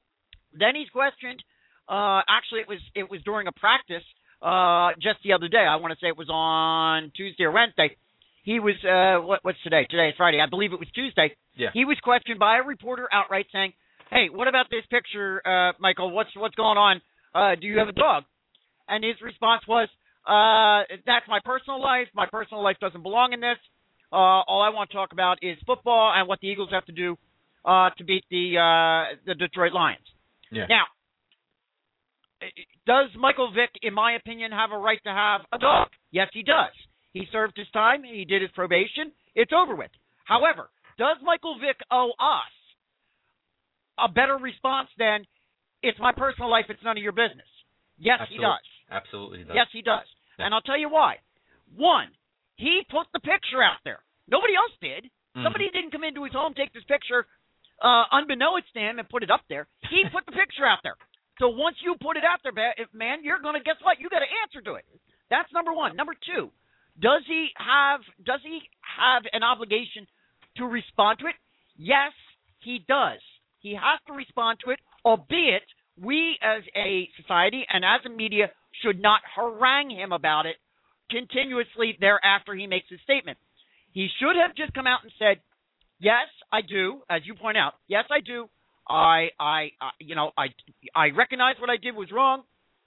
Then he's questioned. Uh, actually, it was it was during a practice uh, just the other day. I want to say it was on Tuesday or Wednesday. He was uh, what, what's today? Today is Friday. I believe it was Tuesday. Yeah. He was questioned by a reporter outright saying, "Hey, what about this picture, uh, Michael? What's what's going on? Uh, do you have a dog?" And his response was, uh, "That's my personal life. My personal life doesn't belong in this. Uh, all I want to talk about is football and what the Eagles have to do uh, to beat the uh, the Detroit Lions." Yeah. Now, does Michael Vick, in my opinion, have a right to have a dog? Yes, he does. He served his time. He did his probation. It's over with. However, does Michael Vick owe us a better response than, it's my personal life, it's none of your business? Yes, Absolutely. he does. Absolutely he does. Yes, he does. Yeah. And I'll tell you why. One, he put the picture out there. Nobody else did. Mm-hmm. Somebody didn't come into his home, take this picture, uh, unbeknownst to him, and put it up there. He put the picture out there. So once you put it out there, man, you're going to, guess what? You got to answer to it. That's number one. Number two, does he have does he have an obligation to respond to it? Yes, he does. He has to respond to it, albeit we as a society and as a media should not harangue him about it continuously thereafter he makes his statement. He should have just come out and said, yes, I do, as you point out. Yes, I do. I, I, I you know, I, I recognize what I did was wrong.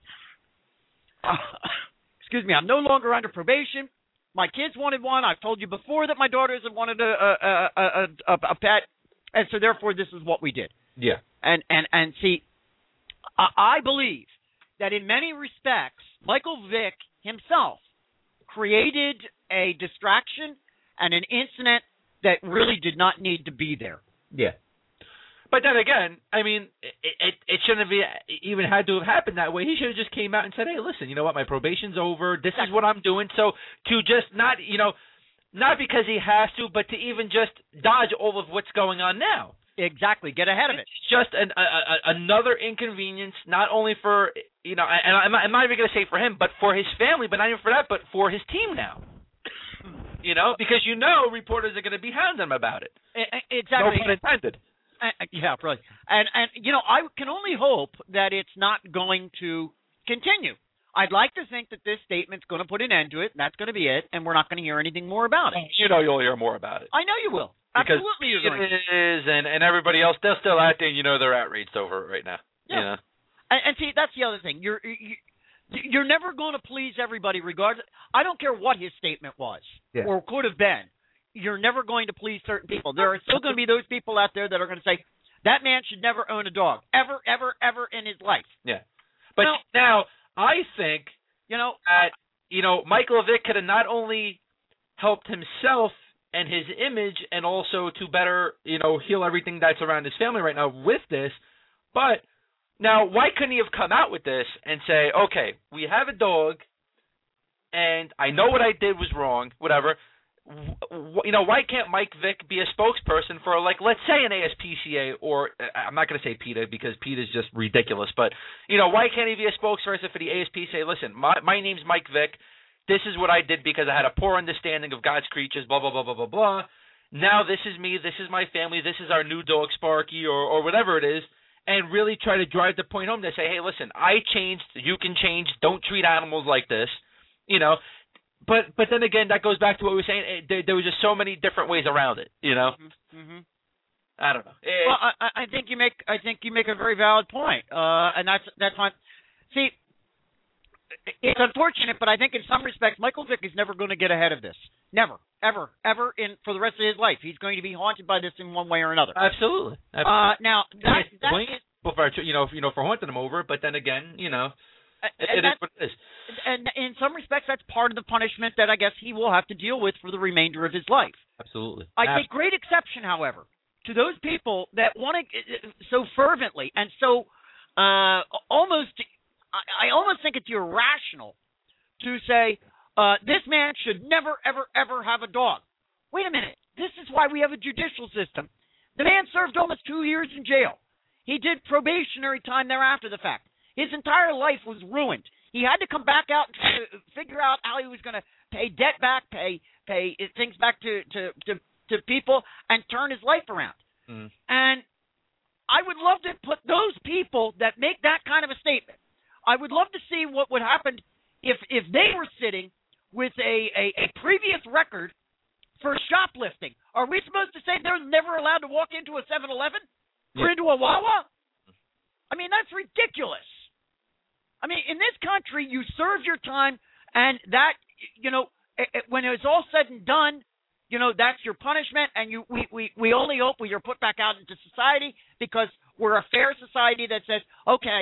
Uh, excuse me. I'm no longer under probation. My kids wanted one. I've told you before that my daughters have wanted a, a, a, a, a pet, and so therefore this is what we did. Yeah. And and and see, I, I believe that in many respects, Michael Vick himself created a distraction and an incident that really did not need to be there. Yeah. But then again, I mean, it, it, it shouldn't have even had to have happened that way. He should have just came out and said, hey, listen, you know what, my probation's over. This is what I'm doing. So to just not, you know, not because he has to, but to even just dodge all of what's going on now. Exactly. Get ahead of it. It's just an, a, a, another inconvenience, not only for, you know, and I'm not, I'm not even going to say for him, but for his family, but not even for that, but for his team now. You know, because you know reporters are going to be hounding him about it. Exactly. No pun intended. Uh, yeah, really. And, and, you know, I can only hope that it's not going to continue. I'd like to think that this statement's going to put an end to it, and that's going to be it, and we're not going to hear anything more about it. You know you'll hear more about it. I know you will. Because Absolutely you're going to. It is, and, and everybody else, they're still out there, and you know they're outraged over it right now. Yeah. You know? and, and see, that's the other thing. You're, you, you're never going to please everybody regardless. I don't care what his statement was yeah. or could have been. You're never going to please certain people. There are still going to be those people out there that are going to say, that man should never own a dog, ever, ever, ever in his life. Yeah. But now, now, I think, you know, that, you know, Michael Vick could have not only helped himself and his image and also to better, you know, heal everything that's around his family right now with this, but now why couldn't he have come out with this and say, okay, we have a dog, and I know what I did was wrong, whatever. You know, why can't Mike Vick be a spokesperson for, like, let's say an A S P C A, or I'm not going to say PETA because PETA is just ridiculous, but, you know, why can't he be a spokesperson for the A S P C A? Listen, my, my name's Mike Vick. This is what I did because I had a poor understanding of God's creatures, blah, blah, blah, blah, blah, blah. Now this is me, this is my family, this is our new dog Sparky, or, or whatever it is, and really try to drive the point home to say, hey, listen, I changed, you can change, don't treat animals like this, you know. But but then again, that goes back to what we were saying. There, there was just so many different ways around it, you know. Mm-hmm. Mm-hmm. I don't know. It, well, I, I think you make I think you make a very valid point, uh, and that's that's fine. See, it's unfortunate, but I think in some respects, Michael Vick is never going to get ahead of this. Never, ever, ever in for the rest of his life, he's going to be haunted by this in one way or another. Absolutely. Absolutely. Uh, now that, that is, for, you know, you know, for haunting him over, but then again, you know. It, it is what it is. And in some respects, that's part of the punishment that I guess he will have to deal with for the remainder of his life. Absolutely. I Absolutely. take great exception, however, to those people that want to so fervently and so uh, almost, I, I almost think it's irrational to say, uh, this man should never, ever, ever have a dog. Wait a minute. This is why we have a judicial system. The man served almost two years in jail. He did probationary time thereafter the fact. His entire life was ruined. He had to come back out and figure out how he was going to pay debt back, pay pay things back to, to, to, to people, and turn his life around. Mm. And I would love to put those people that make that kind of a statement, I would love to see what would happen if if they were sitting with a, a, a previous record for shoplifting. Are we supposed to say they're never allowed to walk into a seven eleven or yeah. into a Wawa? I mean, that's ridiculous. I mean, in this country, you serve your time, and that, you know, it, it, when it's all said and done, you know, that's your punishment, and you we, we, we only hope when you're put back out into society because we're a fair society that says, okay,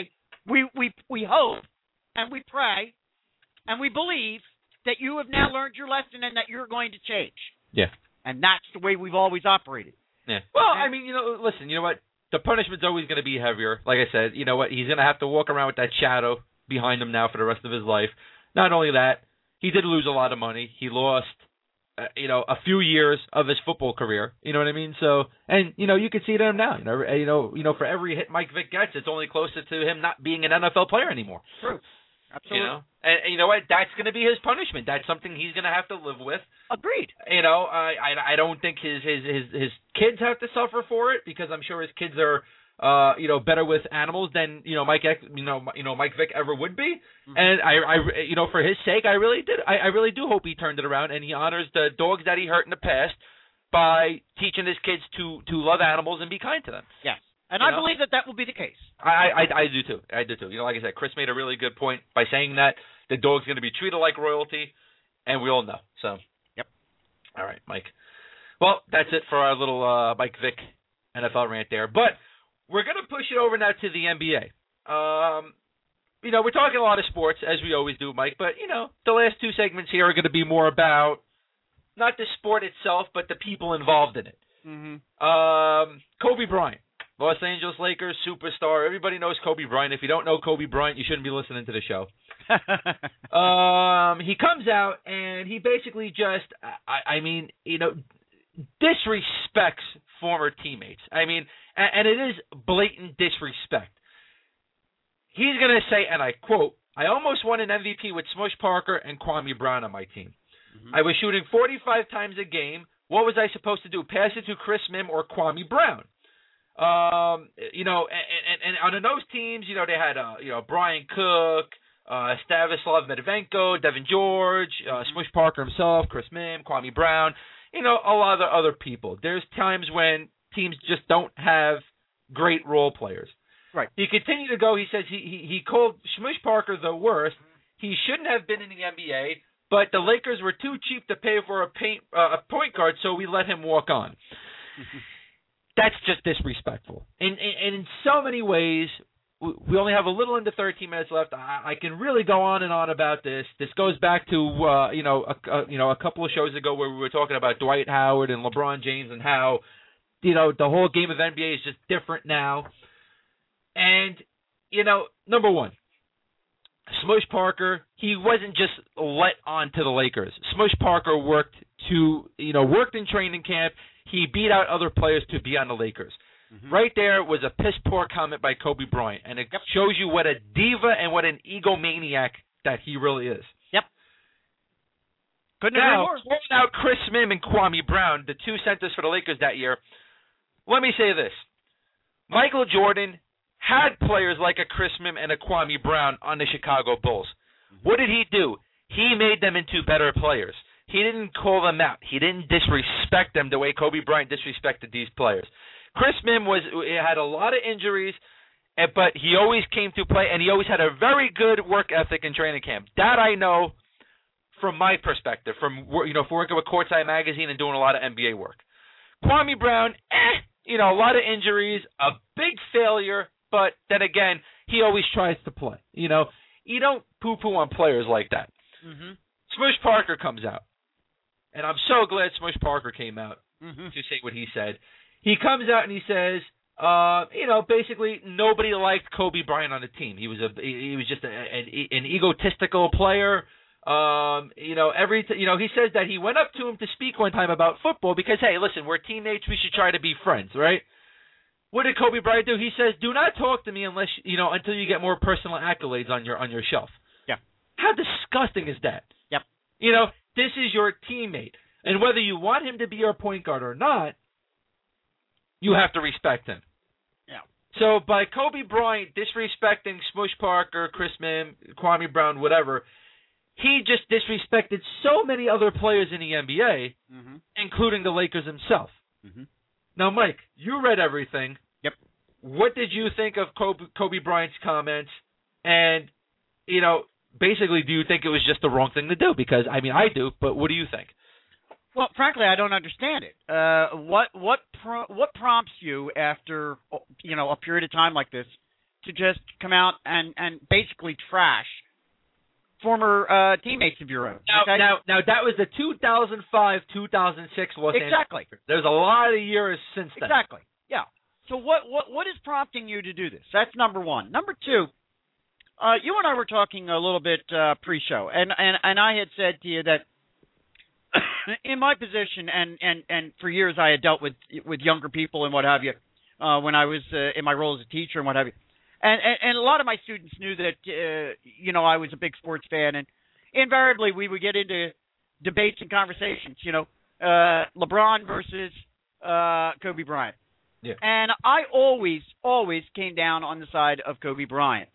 we we we hope and we pray and we believe that you have now learned your lesson and that you're going to change. Yeah. And that's the way we've always operated. Yeah. Well, I mean, you know, listen, you know what? The punishment's always going to be heavier. Like I said, you know what? He's going to have to walk around with that shadow behind him now for the rest of his life. Not only that, he did lose a lot of money. He lost, uh, you know, a few years of his football career. You know what I mean? So, and you know, you can see it in him now. You know, you know, you know, for every hit Mike Vick gets, it's only closer to him not being an N F L player anymore. True. Absolutely. You know, and, and you know what? That's going to be his punishment. That's something he's going to have to live with. Agreed. You know, I I, I don't think his, his his his kids have to suffer for it because I'm sure his kids are. Uh, you know, better with animals than you know Mike, you know, you know Mike Vick ever would be, mm-hmm. and I, I, you know, for his sake, I really did, I, I really do hope he turned it around and he honors the dogs that he hurt in the past by teaching his kids to, to love animals and be kind to them. Yes, and you I know? believe that that will be the case. I, I, I do too. I do too. You know, like I said, Chris made a really good point by saying that the dog's going to be treated like royalty, and we all know. So, yep. All right, Mike. Well, that's it for our little uh, Mike Vick N F L rant there, but. We're going to push it over now to the N B A. Um, you know, we're talking a lot of sports, as we always do, Mike, but, you know, the last two segments here are going to be more about not the sport itself, but the people involved in it. Mm-hmm. Um, Kobe Bryant, Los Angeles Lakers superstar. Everybody knows Kobe Bryant. If you don't know Kobe Bryant, you shouldn't be listening to the show. um, he comes out, and he basically just, I, I mean, you know, disrespects former teammates. I mean, and it is blatant disrespect. He's going to say, and I quote, "I almost won an M V P with Smush Parker and Kwame Brown on my team. Mm-hmm. I was shooting forty-five times a game. What was I supposed to do? Pass it to Chris Mim or Kwame Brown?" Um, you know, and, and, and on those teams, you know, they had, uh, you know, Brian Cook, uh, Stanislav Medvedenko, Devin George, uh, Smush Parker himself, Chris Mim, Kwame Brown, you know, a lot of other people. There's times when teams just don't have great role players. Right. He continued to go. He says he he, he called Smush Parker the worst. He shouldn't have been in the N B A, but the Lakers were too cheap to pay for a, paint, uh, a point guard, so we let him walk on. That's just disrespectful. And, and in so many ways, we only have a little under thirteen minutes left. I, I can really go on and on about this. This goes back to uh, you know a, a, you know a couple of shows ago where we were talking about Dwight Howard and LeBron James and how you know the whole game of N B A is just different now. And you know, number one, Smush Parker, he wasn't just let on to the Lakers. Smush Parker worked to you know worked in training camp. He beat out other players to be on the Lakers. Mm-hmm. Right there was a piss-poor comment by Kobe Bryant, and it shows you what a diva and what an egomaniac that he really is. Yep. Couldn't now, agree more. throwing out Chris Mim and Kwame Brown, the two centers for the Lakers that year, let me say this. Michael Jordan had players like a Chris Mim and a Kwame Brown on the Chicago Bulls. Mm-hmm. What did he do? He made them into better players. He didn't call them out. He didn't disrespect them the way Kobe Bryant disrespected these players. Chris Mim was had a lot of injuries, but he always came to play, and he always had a very good work ethic in training camp. That I know from my perspective, from you know, for working with Courtside Magazine and doing a lot of N B A work. Kwame Brown, eh, you know, a lot of injuries, a big failure, but then again, he always tries to play. You know, you don't poo-poo on players like that. Mm-hmm. Smush Parker comes out, and I'm so glad Smush Parker came out mm-hmm. to say what he said. He comes out and he says, uh, you know, basically nobody liked Kobe Bryant on the team. He was a he was just a, an, an egotistical player. Um, you know, every t- you know he says that he went up to him to speak one time about football because hey, listen, we're teammates. We should try to be friends, right? What did Kobe Bryant do? He says, do not talk to me unless you know until you get more personal accolades on your on your shelf. Yeah. How disgusting is that? Yep. You know, this is your teammate, and whether you want him to be your point guard or not, you have to respect him. Yeah. So by Kobe Bryant disrespecting Smush Parker, Chris Mim, Kwame Brown, whatever, he just disrespected so many other players in the N B A, mm-hmm. including the Lakers himself. Mm-hmm. Now, Mike, you read everything. Yep. What did you think of Kobe, Kobe Bryant's comments? And, you know, basically, do you think it was just the wrong thing to do? Because, I mean, I do, but what do you think? Well, frankly, I don't understand it. Uh, what what pro- what prompts you after you know a period of time like this to just come out and, and basically trash former uh, teammates of your own. Now, okay? now, now that was the two thousand five two thousand six Los Angeles. Exactly. There's a lot of years since then. Exactly. Yeah. So what, what what is prompting you to do this? That's number one. Number two, uh, you and I were talking a little bit uh, pre-show, and, and, and I had said to you that in my position, and, and, and for years I had dealt with with younger people and what have you, uh, when I was uh, in my role as a teacher and what have you. And, and, and a lot of my students knew that, uh, you know, I was a big sports fan, and invariably we would get into debates and conversations, you know, uh, LeBron versus uh, Kobe Bryant. Yeah. And I always, always came down on the side of Kobe Bryant.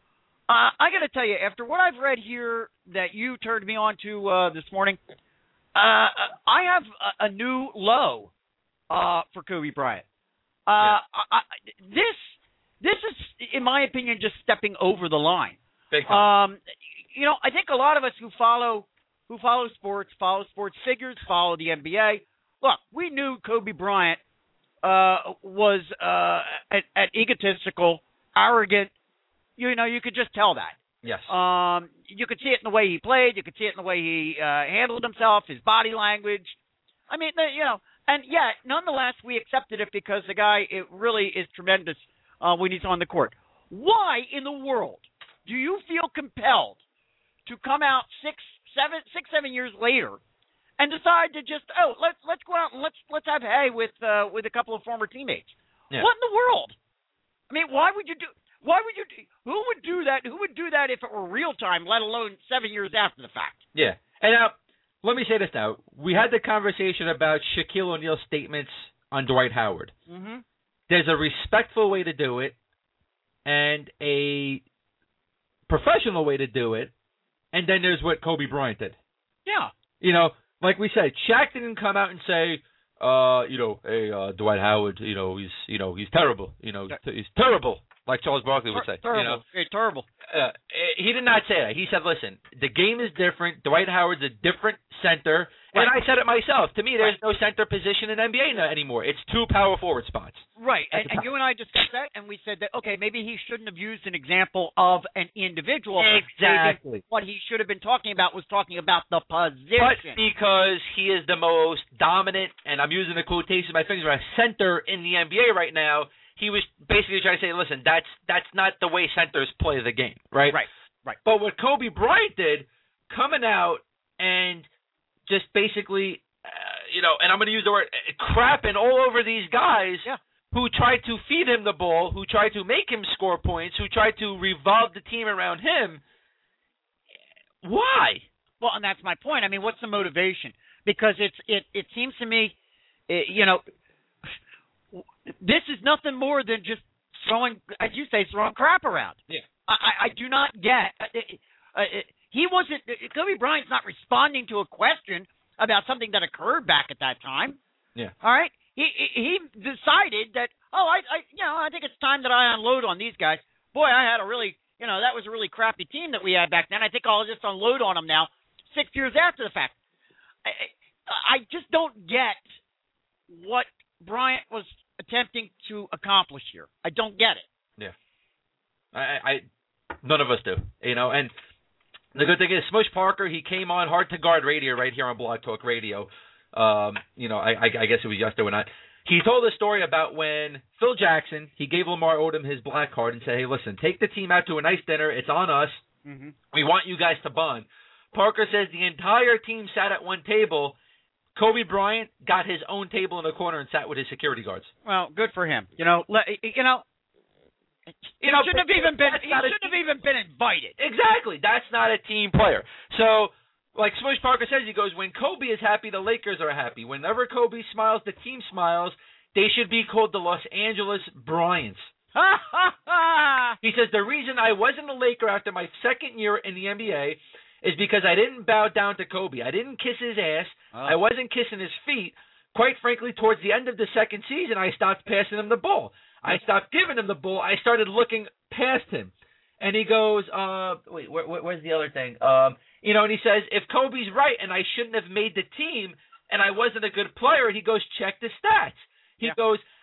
Uh, I got to tell you, after what I've read here that you turned me on to uh, this morning, uh, I have a, a new low uh, for Kobe Bryant. Uh, Yeah. I, I, this, this is, in my opinion, just stepping over the line. Big time. Um, you know, I think a lot of us who follow who follow sports, follow sports figures, follow the N B A. Look, we knew Kobe Bryant uh, was uh, an, an egotistical, arrogant. You know, you could just tell that. Yes. Um, you could see it in the way he played. You could see it in the way he uh, handled himself, his body language. I mean, the, you know, and yet, nonetheless, we accepted it because the guy, it really is tremendous uh, when he's on the court. Why in the world do you feel compelled to come out six, seven, six, seven years later and decide to just, oh, let's let's go out and let's let's have hay with uh, with a couple of former teammates? Yeah. What in the world? I mean, why would you do? Why would you? Do, who would do that? Who would do that if it were real time, let alone seven years after the fact? Yeah. And now, let me say this now. We had the conversation about Shaquille O'Neal's statements on Dwight Howard. Mm-hmm. There's a respectful way to do it and a professional way to do it, and then there's what Kobe Bryant did. Yeah. You know, like we said, Shaq didn't come out and say, uh, you know, hey, uh, Dwight Howard, you know, he's, you know, he's terrible. You know, he's, he's terrible, like Charles Barkley would say. Terrible. You know? Hey, terrible. Uh, he did not say that. He said, listen, the game is different. Dwight Howard's a different center. Right. And I said it myself. To me, there's Right. no center position in N B A no- anymore. It's two power forward spots. Right. And, That's and a- you and I discussed that, and we said that, okay, maybe he shouldn't have used an example of an individual. Exactly. Maybe what he should have been talking about was talking about the But position. because he is the most dominant, and I'm using the quotation my fingers, a center in the N B A right now, he was basically trying to say, listen, that's that's not the way centers play the game, right? Right. Right. But what Kobe Bryant did, coming out and just basically, uh, you know, and I'm going to use the word, uh, crapping all over these guys Yeah. who tried to feed him the ball, who tried to make him score points, who tried to revolve the team around him. Why? Well, and that's my point. I mean, what's the motivation? Because it's it it seems to me, eh, you know, this is nothing more than just throwing, as you say, throwing crap around. Yeah. I, I, I do not get. Uh, uh, he wasn't. Kobe Bryant's not responding to a question about something that occurred back at that time. Yeah. All right. He he decided that. Oh, I, I you know I think it's time that I unload on these guys. Boy, I had a really you know that was a really crappy team that we had back then. I think I'll just unload on them now, six years after the fact. I, I just don't get what Bryant was attempting to accomplish here. I don't get it. Yeah. I, I none of us do, you know. And the good thing is, Smush Parker, he came on Hard to Guard Radio right here on Blog Talk Radio. Um, you know, I, I, I guess it was yesterday when I. He told a story about when Phil Jackson, he gave Lamar Odom his black card and said, hey, listen, take the team out to a nice dinner. It's on us. Mm-hmm. We want you guys to bond. Parker says the entire team sat at one table. Kobe Bryant got his own table in the corner and sat with his security guards. Well, good for him. You know, let, you know. He You know, shouldn't have even been. that's He not a shouldn't have even been invited. Exactly. That's not a team player. So, like Smush Parker says, he goes, when Kobe is happy, the Lakers are happy. Whenever Kobe smiles, the team smiles. They should be called the Los Angeles Bryants. Ha ha ha! He says, the reason I wasn't a Laker after my second year in the N B A is because I didn't bow down to Kobe. I didn't kiss his ass. Oh. I wasn't kissing his feet. Quite frankly, towards the end of the second season, I stopped passing him the ball. I stopped giving him the ball. I started looking past him. And he goes, uh, wait, where, where, where's the other thing? Um, you know, and he says, if Kobe's right and I shouldn't have made the team and I wasn't a good player, he goes, check the stats. He Yeah. goes,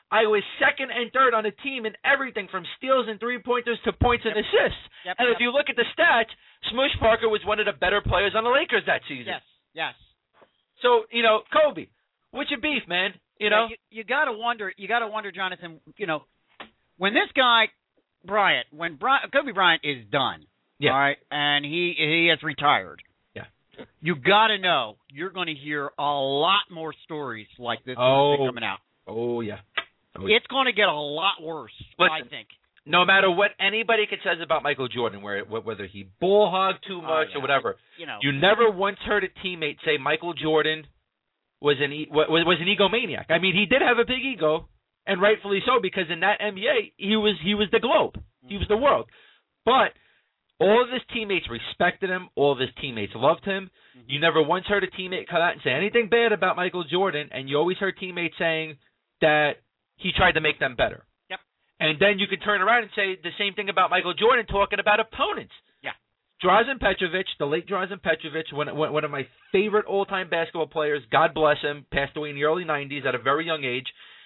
I was second and third on the team in everything from steals and three-pointers to points Yep. and assists. Yep, and yep. if you look at the stats, Smush Parker was one of the better players on the Lakers that season. Yes, yes. So, you know, Kobe, what's your beef, man? You know? Yeah, you, you got to wonder, you got to wonder, Jonathan, you know, when this guy, Bryant, when Bryant, Kobe Bryant is done, Yeah. all right, and he he has retired, Yeah. you got to know you're going to hear a lot more stories like this Oh. coming out. Oh, yeah. Oh, yeah. It's going to get a lot worse, Listen, I think. No matter what anybody could says about Michael Jordan, where whether he bull hogged too much Oh, yeah. or whatever, You know, you never once heard a teammate say Michael Jordan was an e- was, was an egomaniac. I mean, he did have a big ego, and rightfully so, because in that N B A, he was he was the globe, he was the world. But all of his teammates respected him. All of his teammates loved him. Mm-hmm. You never once heard a teammate come out and say anything bad about Michael Jordan, and you always heard teammates saying that he tried to make them better. Yep. And then you could turn around and say the same thing about Michael Jordan, talking about opponents. Yeah. Drazen Petrovic, the late Drazen Petrovic, one, one of my favorite all-time basketball players, God bless him, passed away in the early nineties at a very young age.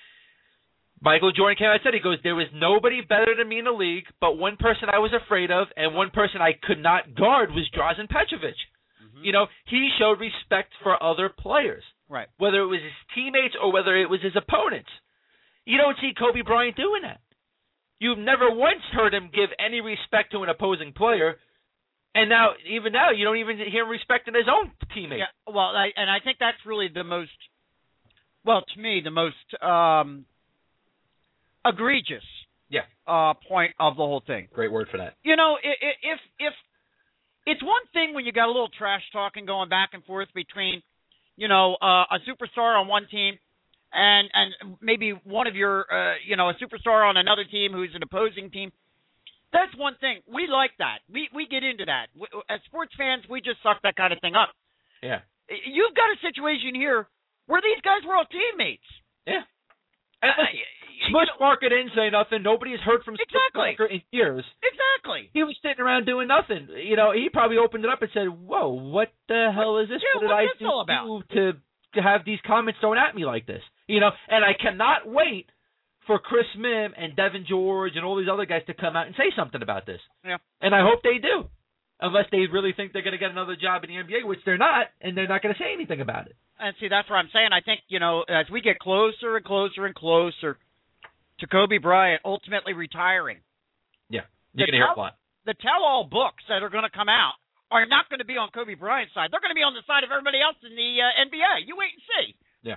Michael Jordan came out and said, he goes, there was nobody better than me in the league, but one person I was afraid of and one person I could not guard was Drazen Petrovic. Mm-hmm. You know, he showed respect for other players, right. whether it was his teammates or whether it was his opponents. You don't see Kobe Bryant doing that. You've never once heard him give any respect to an opposing player, and now, even now, you don't even hear him respecting his own teammates. Yeah, well, I, and I think that's really the most, well, to me, the most um, egregious Yeah. uh, point of the whole thing. Great word for that. You know, i- i- if if it's one thing when you got a little trash talking going back and forth between, you know, uh, a superstar on one team and and maybe one of your, uh, you know, a superstar on another team who's an opposing team. That's one thing. We like that. We we get into that. We, as sports fans, we just suck that kind of thing up. Yeah. You've got a situation here where these guys were all teammates. Yeah. And Uh, listen, y- y- Smush you know- Parker didn't say nothing. Nobody's heard from Smush Exactly. Parker in years. Exactly. He was sitting around doing nothing. You know, he probably opened it up and said, "Whoa, what the hell is this? Yeah, what did what's I this do all about?" to to have these comments thrown at me like this?" You know, and I cannot wait for Chris Mim and Devin George and all these other guys to come out and say something about this. Yeah. And I hope they do, unless they really think they're going to get another job in the N B A, which they're not, and they're not going to say anything about it. And see, that's what I'm saying. I think, you know, as we get closer and closer and closer to Kobe Bryant ultimately retiring, Yeah, The you're going to hear tell- a lot. the tell-all books that are going to come out are not going to be on Kobe Bryant's side. They're going to be on the side of everybody else in the uh, N B A. You wait and see. Yeah.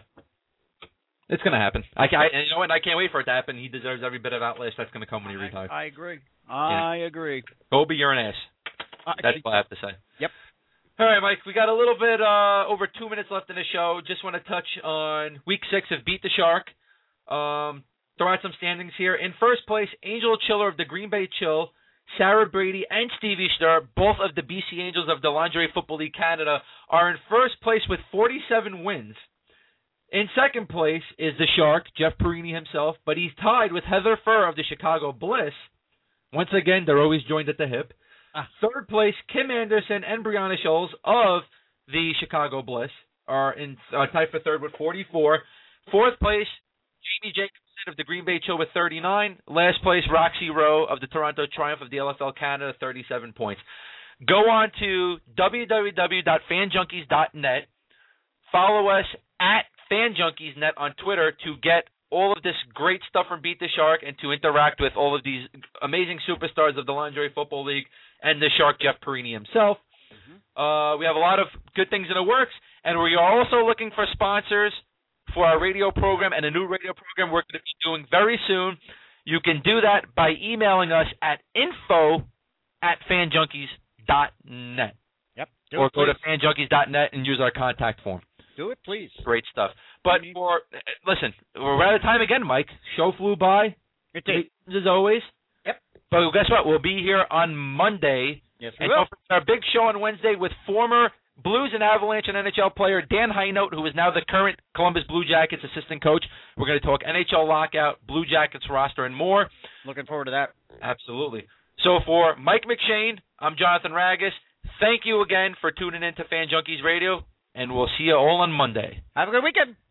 It's going to happen. I, I, and you know what? I can't wait for it to happen. He deserves every bit of outlast that's going to come when he retires. I agree. I agree. Kobe, you're an ass. Uh, That's what I have to say. Yep. All right, Mike, we got a little bit uh, over two minutes left in the show. Just want to touch on week six of Beat the Shark. Um, throw out some standings here. In first place, Angel Chiller of the Green Bay Chill, Sarah Brady, and Stevie Stir, both of the B C Angels of the Lingerie Football League Canada, are in first place with forty-seven wins. In second place is the Shark, Jeff Perini himself, but he's tied with Heather Furr of the Chicago Bliss. Once again, they're always joined at the hip. Ah. Third place, Kim Anderson and Brianna Scholes of the Chicago Bliss are in uh, tied for third with forty-four. Fourth place, Jamie Jacobson of the Green Bay Chill with thirty-nine. Last place, Roxy Rowe of the Toronto Triumph of the L F L Canada, thirty-seven points. Go on to w w w dot fan junkies dot net. Follow us at FanJunkiesNet on Twitter to get all of this great stuff from Beat the Shark and to interact with all of these amazing superstars of the Lingerie Football League and the Shark, Jeff Perini himself. Mm-hmm. Uh, we have a lot of good things in the works, and we are also looking for sponsors for our radio program and a new radio program we're going to be doing very soon. You can do that by emailing us at info at fanjunkies dot net. Yep. Do Or it, go to please. fanjunkies dot net and use our contact form. Do it, please. Great stuff. But for listen, we're out of time again, Mike. Show flew by. It did. As always. Yep. But guess what? We'll be here on Monday. Yes, we And will. don't forget our big show on Wednesday with former Blues and Avalanche and N H L player Dan Heinold, who is now the current Columbus Blue Jackets assistant coach. We're going to talk N H L lockout, Blue Jackets roster, and more. Looking forward to that. Absolutely. So for Mike McShane, I'm Jonathan Ragus. Thank you again for tuning in to Fan Junkies Radio, and we'll see you all on Monday. Have a good weekend.